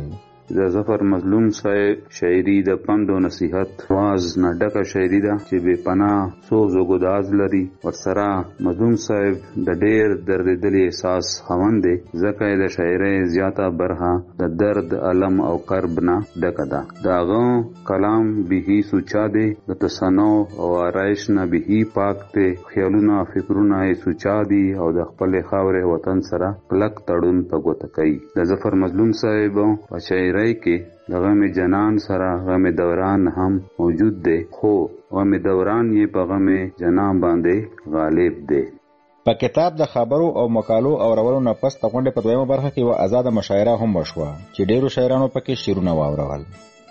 د ظفر مظلوم صاحب شاعري د پند او نصیحت واز نه ډکه شاعري ده چې بې پناه سوز او ګداز لري. ورسره مظلوم صاحب د ډېر دردېدلي احساس خاوند دی، ځکه یې د شاعرۍ زیاته برخه د درد، الم او کرب نه ډکه ده. د هغه کلام بیخي سوچا دی، د تصنع او آرایش نه بیخي پاک دی. خیالونه فکرونه یې سوچا دي او د خپلې خاورې وطن سره کلک تړون په ګوته کوي. د ظفر مظلوم صاحب په شاعرۍ کې د غم جنان سره غم دوران هم موجود دی، خو غم دوران یې په غم جنان باندې غالب دی. په کتاب د خبرو او مقالو او اورولو نه پس د غونډې په دویمه برخه کې یوه ازاده مشاعره هم وشوه چې ډېرو شاعرانو پکې شعرونه واورول.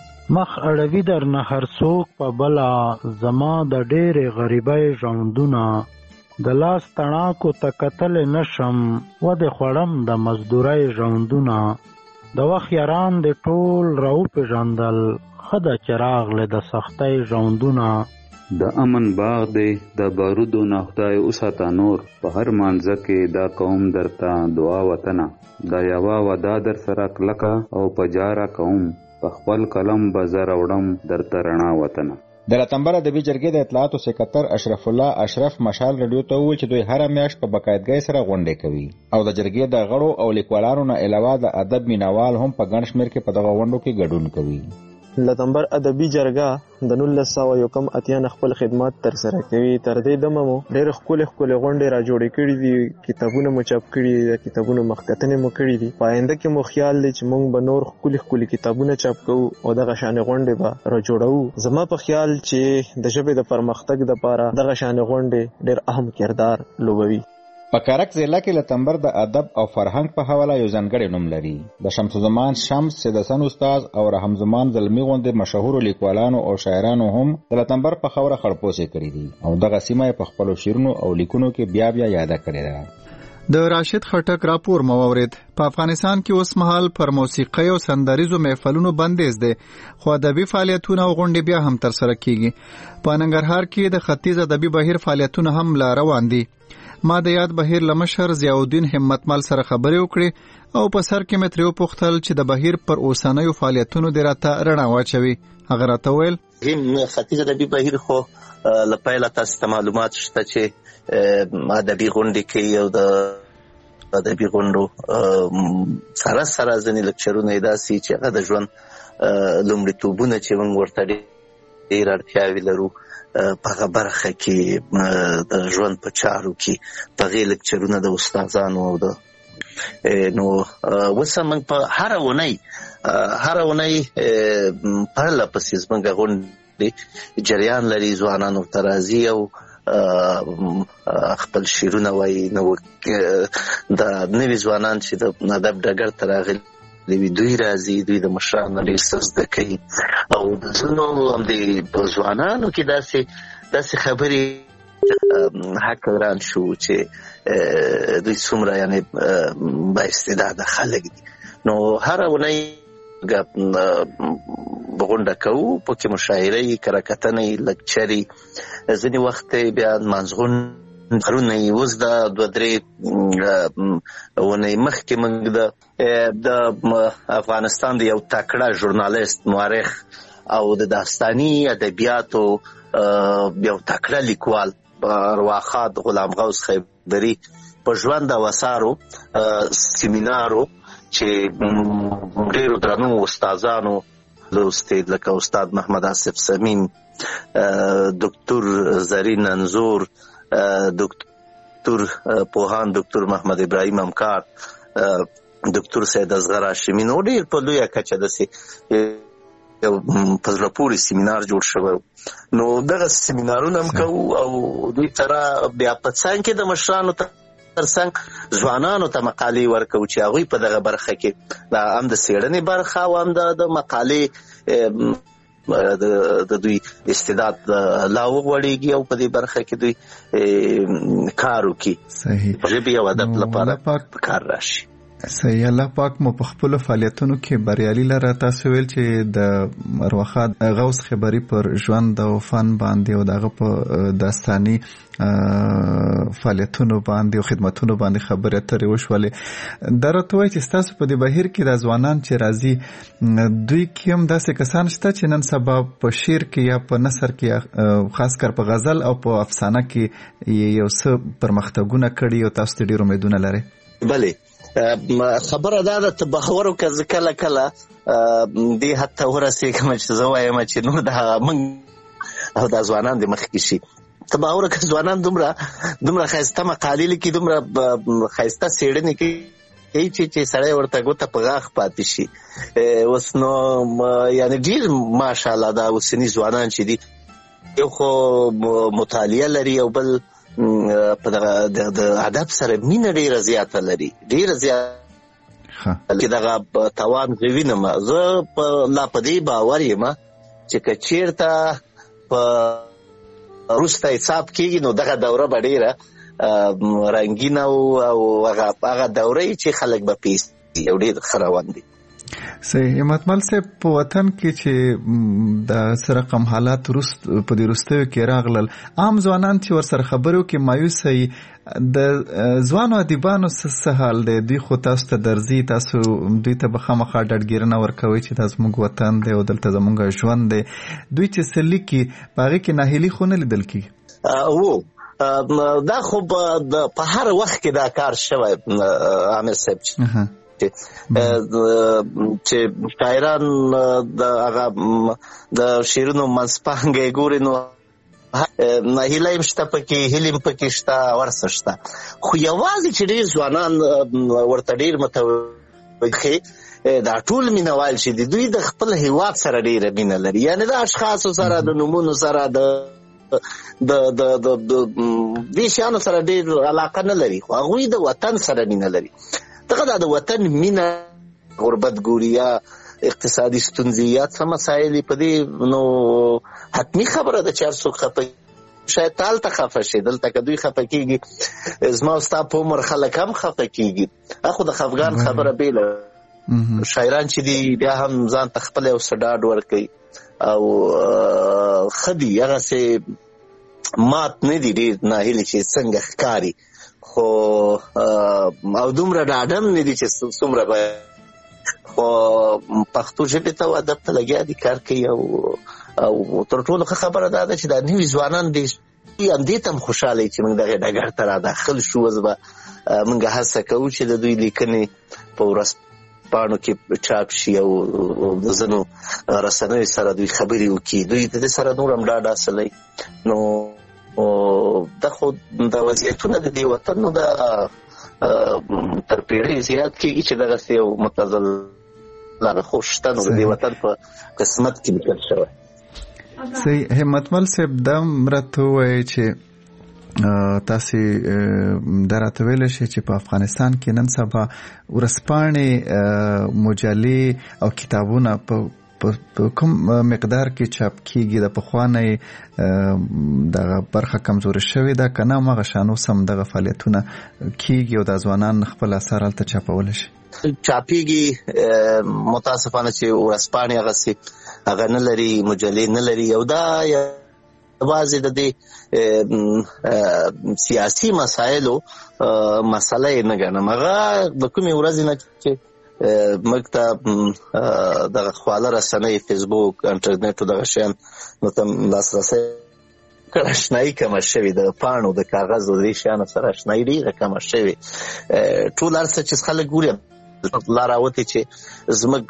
مخ اړوي در نه هر څوک په بله، زما د ډېرې غریبۍ ژوندونه، د لاس تڼاکو ته کتلی نشم ودې خوړم د مزدورۍ ژوندونه، د وخت یاران د ټول راوپېژندل ښه ده چې راغلې د سختۍ ژوندونه. د امن باغ دی د بارودو نه خدای وساته نور، په هر مانځه کې دا قوم درته دعا وطنه، دا یوه وعده در سره کلکه او په جاره کوم، په خپل قلم به زه راوړم درته رڼا وطنه. د لاتمبر ادبي جرګې د اطلاعاتو سکرتر اشرف الله اشرف مشال رادیو ته وویل چې دوی هره میاشت په باقاعدګۍ سره غونډې کوي او د جرګې د غړو او لیکوالانو نه علاوه د ادب مینوال هم په ګڼ شمېر کې په دغه غونډو کې ګډون کوي. لاتمبر ادبي جرګه د 1981 خپل خدمات تر سره کوي. تر دې دمه مو ډېر ښکلې غونډې را جوړې کړې دي، کتابونه مو چاپ کړي دي، کتابونو مخکتنې مو کړي دي. په آینده کې مو خیال دی چې موږ به نور ښکلي کتابونه چاپ کوو او دغه شانې غونډې به را جوړوو. زما په خیال چې د ژبې د پرمختګ دپاره دغه شانې غونډې ډېر اهم کردار لوبوي. په کارک ضلع کې لاتمبر د ادب او فرهنګ په حواله یو ځانګړی نوم لري. د شمس الزمان شمس، سید حسن استاد او رحم زمان زلمی غوندې مشهورو لیکوالانو او شاعرانو هم د لاتمبر په خاوره خړپوسې کړي دي او دغه سیمه یې په خپلو شعرونو او لیکنو کې بیا یاده کړې ده. د راشد خټک راپور مو واورید. په افغانستان کې اوس مهال پر موسیقۍ او سندریزو محفلونو بندیز دی، خو ادبي فعالیتونه او غونډې بیا هم ترسره کیږي. په ننګرهار کې د ختیځ ادبي بهیر فعالیتونه هم لا روان دي. ما د یاد بهیر له مشر ضیاءالدین همتمل سره خبرې وکړې او په سر کې مې ترې وپوښتل چې د بهیر پر اوسنیو فعالیتونو دې راته رڼا واچوي. هغه راته وویل ختیځ ادبي بهیر خو له پیله تاسو ته معلومات شته چې ادبي غونډې کوي او د ادبي غونډو سره ځینې لکچرونه یې داسې چې هغه د ژوند لومړیتوبونه چې موږ ورته ډېر اړتیاوې لرو په هغه برخه کې د ژوند په چارو کې په هغې لکچرونه د استادانو او د نو اوس موږ په هره اونۍ پرله پسې زموږ غونډې جریان لري، ځوانان ورته راځي او خپل شعرونه وایي. نو د نوي ځوانان چې د ادب ډګر ته راغلي دوی راځي، دوی د مشرانو ډېر څه زده کوي او د ځینو همدې ځوانانو کې داسې خبرې حق ګران شو چې دوی څومره یعنې با استعداده خلک دي. نو هره اونۍ غونډه کوو، پکې مشاعرې، کرکتنې، لکچرې، ځینې وخت بیا نمانځغونډې کارونه یې. اوس د 2-3 اونۍ مخکې موږ د افغانستان د یو تکړه ژورنالیست، مورخ او د داستاني ادبیاتو یو تکړه لیکوال ارواښاد غلام غوث خیبري په ژوند او اثارو سیمینارو چې ډېرو درنو استادانو لوستي، لکه استاد محمد آصف سمین، دکتور زرین انزور، دکتور پوهان دکتور محمد ابراهیم امکار، دکتور سید اصغر هاشمي، نو ډېر په لویه کچه داسې یو په زړه پورې سیمینار جوړ شوی. نو دغه سیمینارونه هم کوو او دوی سره بیا په څنګ کې د مشرانو ترڅنګ ځوانانو ته مقالې ورکوو چې هغوی په دغه برخه کې هم د څېړنې برخه او هم د مقالې د دوی استعداد لا وغوړېږي او په دې برخه کې دوی کار وکړي، ژبې او ادب لپاره کار راشي. صحیح. الله پاک مو په خپل فعالیتونو کې بریالي لره. تاسو ویل چې د مروخه غوث خبري پر ژوند او فن باندې او دغه په داستاني فعالیتونو باندې او خدماتونو باندې خبرې اترې وشولې. درته وایي چې تاسو په دې بهیر کې د ځوانان چې راځي دوی کې هم داسې کسان شته چې نن سبا په شعر کې یا په نثر کې خاص کر په غزل او په افسانه کې یو څه پرمختګونه کړي او تاسو ته ډېر امیدونه لرئ. بله خبره دا ده ته بخورو که کله کله دې حد ته ورسېږم چې زه وایم چې نور د موږ او دا ځوانان د مخکې شي. ته باوره که ځوانان دومره ښایسته مقالې لیکي، دومره ښایسته څېړنې کوي چې سړی ورته ګوته په غاښ پاتې شي. اوس نو یعنې ډېر ماشاءالله دا اوسني ځوانان چې دي یو خو مطالعه لري او بل په دغه د ادب سره مینه ډېره زیاته لري، ډېره زیاته چې دغه توان زه وینم. زه لا په دې باور یم چې که چېرته په وروسته حساب کېږي نو دغه دوره به ډېره رنګینه او هغه دوره چې خلک به پیسي او ډېر ښه روان دي. صحیح. همتمل صاحب په وطن کې چې د سرقم حالات په دې وروستیو کې راغلل، عام ځوانان چې ورسره خبرې وکړي مایوسه وي. د ځوانو ادیبانو څه حال دی؟ دوی خو تاسو ته درځي، تاسو دوی ته به خامخا ډاډګیرنه ورکوئ چې دا زموږ وطن دی او دلته زموږ ژوند دی. دوی چې څه لیکي په هغې کې ناهیلي خو نه لیدل کېږي. دا خو په هر وخت کې دا کار شوی عامر صاحب چې شاعران د شعرونو منځپانګه ګوري نو هیله هم شته پکې، هیله هم پکې شته، ورڅه شته. خو یوازې چې ډېر ځوانان ورته ډېر متوجه دا ټول مینوال چې دي دوی د خپل هیواد سره ډېره مینه لري، یعنې د اشخاصو سره د نومونو سره د دې شیانو سره ډېر علاقه نه لري، خو هغوی د وطن سره مینه لري. دغه د وطن مینه، غربت ګوري یا اقتصادي ستونزې یا څه مسایل په دې نو حتمي خبره ده چې هر څوک خفه شاید هلته خفه شي، دلته که دوی خفه کېږي زما او ستا په عمر خلک هم خفه کېږي. خو د خفګان خبره بېله. شاعران چې دي بیا هم ځان ته خپله یو څه ډاډ ورکوي او ښه دي، هغسې مات نه دي ډېر ناهیلي چې څنګه ښکاري، خو او دومره ډاډم نه دي چې څومره باید. خو پښتو ژبې ته او ادب ته لګیا دي، کار کوي او تر ټولو ښه خبره دا ده چې دا نوي ځوانان همدې ته هم خوشحاله وي چې موږ دغې ډګر ته راداخل شو. اوس به موږ هڅه کوو چې د دوی لیکنې په ورځپاڼو کې چاپ شي او د ځینو رسنیو سره دوی خبرې وکړي، دوی د دې سره نور هم ډاډ حاصلوي. نو دا خو د وضعیتونه د دې وطن نو د تر پیړۍ زیات کېږي چې دغسې یو متزل لاره خو شته نو د دې وطن په قسمت کې لیکل شوی. صحیح. همتمل صاحب دا راته ووایئ چې تاسې دا راته ویلی شئ چې په افغانستان کې نن سبا ورځپاڼې، مجلې او کتابونه په کوم مقدار کې چاپ کېږي؟ د پخوانۍ دغه برخه کمزوري شوې ده که نه هماغه شان اوس هم دغه فعالیتونه کېږي او د ځوانان خپل اثار هلته چاپولی شي؟ چاپېږي، متاسفانه چې ورځپاڼې هغسې هغه نه لري، مجلې نه لري. او دا یوازې د دې سیاسي مسایلو مسله یې نه ګڼم، هغه د کومې ورځې نه چې موږ ته دغه خواله رسنۍ، فیسبوک، انټرنیټ او دغه شیان نو ته لاسرسی اشنایي کمه شوې، د پاڼو د کاغذ او دې شیانو سره اشنایي ډېره کمه شوې. ټول هر څه چې خلک ګوري لا راوتې چې زموږ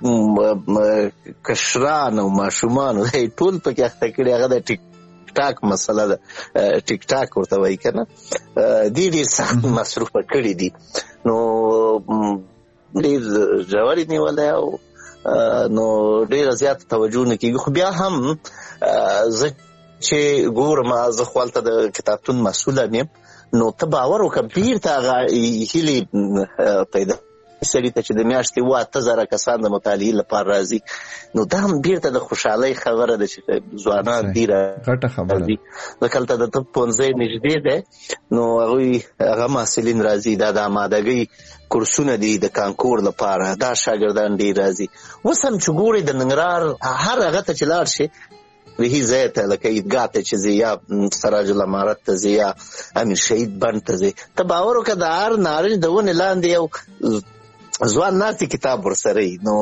کشران او ماشومان ټول پکې اخته کړي، هغه د ټیک ټاک مسله ده، ټیک ټاک ورته وایي که نه، ډېر سخت مصروفه کړي دي. نو ډېر ژورې نیولی او نو ډېره زیاته توجه نه کېږي. خو بیا هم زه چې ګورم، زه خو هلته د کتابتون مسؤله یم، نو ته باور وکړه بیرته هغه هیلې پیدا سړي ته چې د میاشتې 8,000 کسان د مطالعې لپاره راځي، نو دا هم بیرته د خوشحالۍ خبره ده چې ځوانان دي راځي. ځکه هلته د طب پوهنځی نږدې دی، نو هغه محصلین راځي، دا د آمادګۍ کورسونه دي د کانکور لپاره، دا شاګردان ډېر راځي. اوس هم چې ګورې د ننګرهار هر هغه ته چې لاړ شي، تاریخي ځای ته لکه عیدګاه ته چې ځې، یا سراج العمارت ته ځې، یا امیر شهید بند ته ځې، ته باور وکړه د هر نارنج د ونې لاندې یو ځوان ناستې کتاب ورسره وي، نو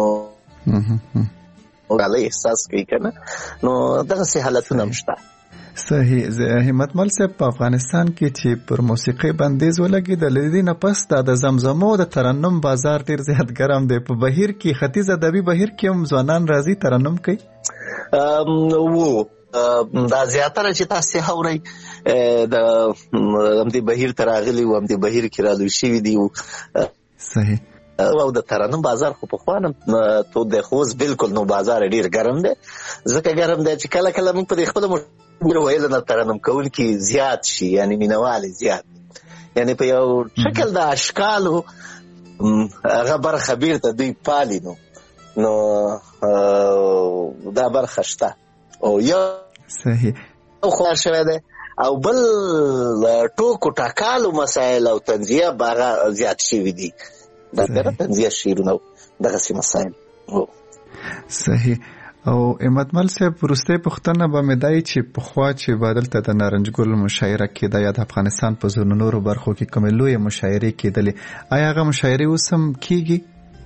غالۍ احساس کوي که نه. نو دغسې حالتونه هم شته. صحیح. همتمل صاحب، په افغانستان کې چې پر موسیقۍ بندیز ولګېدل، د دې نه پس دا د زمزمو د ترنم بازار ډېر زیات ګرم دی. په بهیر کې، ختیځ ادبي بهیر کې هم ځوانان راځي ترنم کوي. دا زیاتره چې تاسې اورئ د همدې بهیر ته راغلي وو، همدې بهیر کې رالوی شوي دي. صحیح. او د ترنم بازار خو پخوا نه تود دی، خو اوس بلکل نو بازار ډېر ګرم دی. ځکه ګرم دی چې کله کله موږ په دې خپله ویل نه ترنم کوونکي زیات شي، یعنې مینهوالې زیات، یعنې په یو شکل د اشکالو هغه برخه بیرته دوی پالي. نو دا برخه شته، او یو صحیح خوا شوی دی، او بل ټوکو ټاکالو مسایل او تنزیه هغه زیات شوي دي، دا تنزیه شعرونه دغسې مسایل. صحیح. او امتمل صاحب، وروستۍ پوښتنه به مې دا چې پخوا چې به دلته د نارنج ګل مشاعره کېده، یا د افغانستان په ځینو نورو برخو کې کومې لویې مشاعرې کېدلې، آیا هغه مشاعرې اوس هم کېږي؟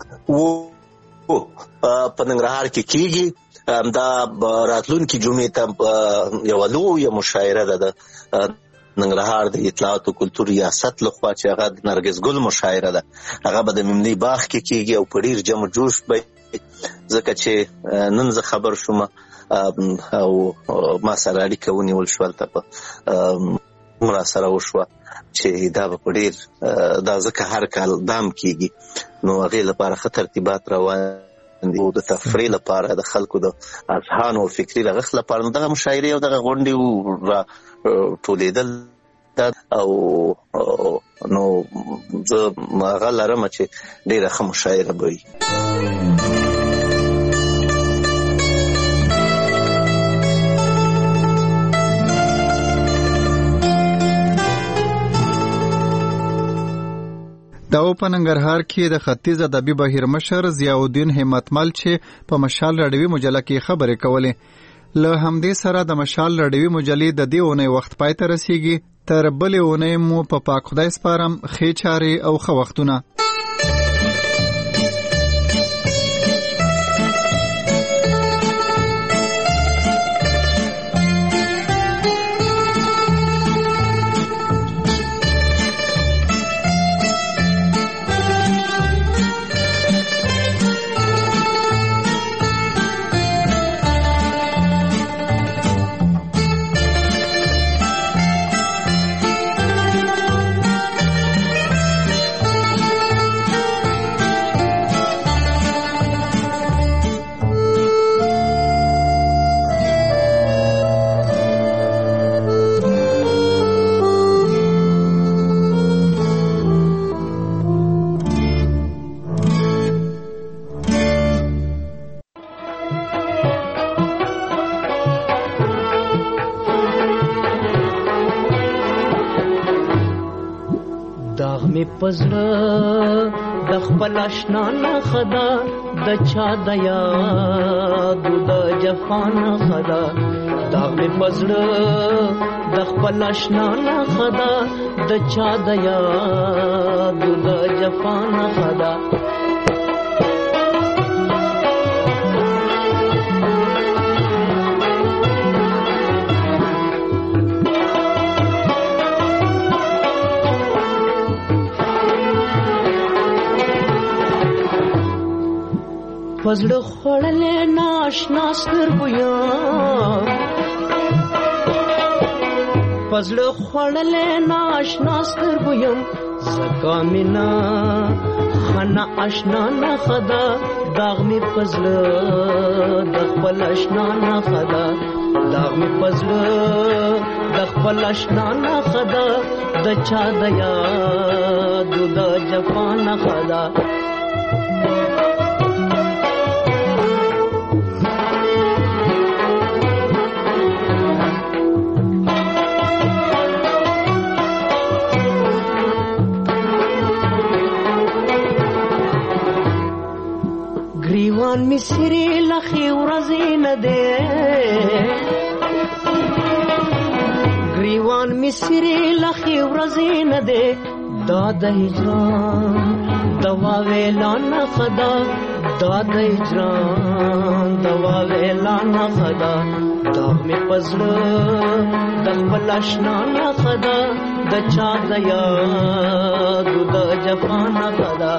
په ننګرهار کې کېږي. دا راتلونکي جمعې ته یوه لویه مشاعره ده د ننګرهار د اطلاعات او کلتور ریاست لخوا، چې هغه د نرګس ګل مشاعره ده. هغه به د ممنی باغ کې کېږي، او په ډېر جمع جوش به، ځکه چې نن زه خبر شوم او ما سره اړیکه ونیول شوه، هلته په مراسله وشوه چې دا به په ډېر دا ځکه هر کال دام کېږي، نو هغې لپاره ښه ترتیبات روان دي، او د تفریح لپاره، د خلکو د اذهان او فکري رغښت لپاره. نو دغه مشاعرې او دغه غونډې را ټولېدل، او نو زه هغه لرم چې ډېره ښه مشاعره به وي. دا په ننګرهار کې د ختیځ ادبي بهیر مشر ضیاءالدین همتمل چې په مشال راډیوي مجله کې خبرې کولې. له همدې سره د مشال راډیوي مجلې د دې اونۍ وخت پای ته رسیږي. تر بلې اونۍ مو په پاک خدای سپارم. ښې چارې او ښه وختونه. پزړه د خپل آشنا نه خدا د چا د یاد د جفا نه خدا داغ می پزړه د خپل آشنا نه خدا د چا د یاد د جفا نه خدا پزړه خړلې ناشنا سترګو یم پزړه خړلې ناشنا سترګو یم زکه مینا خنا آشنا نه خدا داغ می پزړه د خپل آشنا نه خدا داغ می پزړه د خپل آشنا نه خدا د چا د یاد د جفا نه خدا سری لخي ورځې نه دی ګریوان می سری لخي ورځې نه دی دا د هجران دوا ویلا نه خدا دا د هجران دوا ویلا نه خدا دا می پزړه د خپل آشنا نه خدا د چا د یاد د جفا نه خدا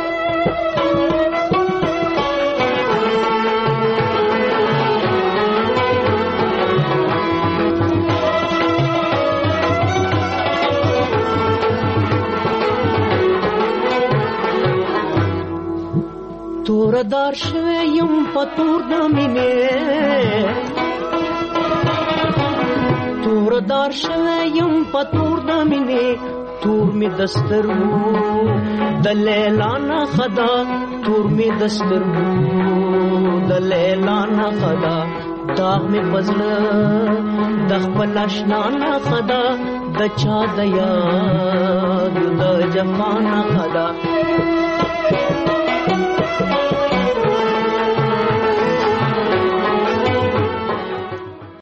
توردار شوه یم پتور د مینې توردار شوه یم پتور د مینې تور می دسترو د لیلا نه خدا تور می دسترو د لیلا نه خدا داغ می پزړه د خپل آشنا نه خدا د چا د یاد د جفا نه خدا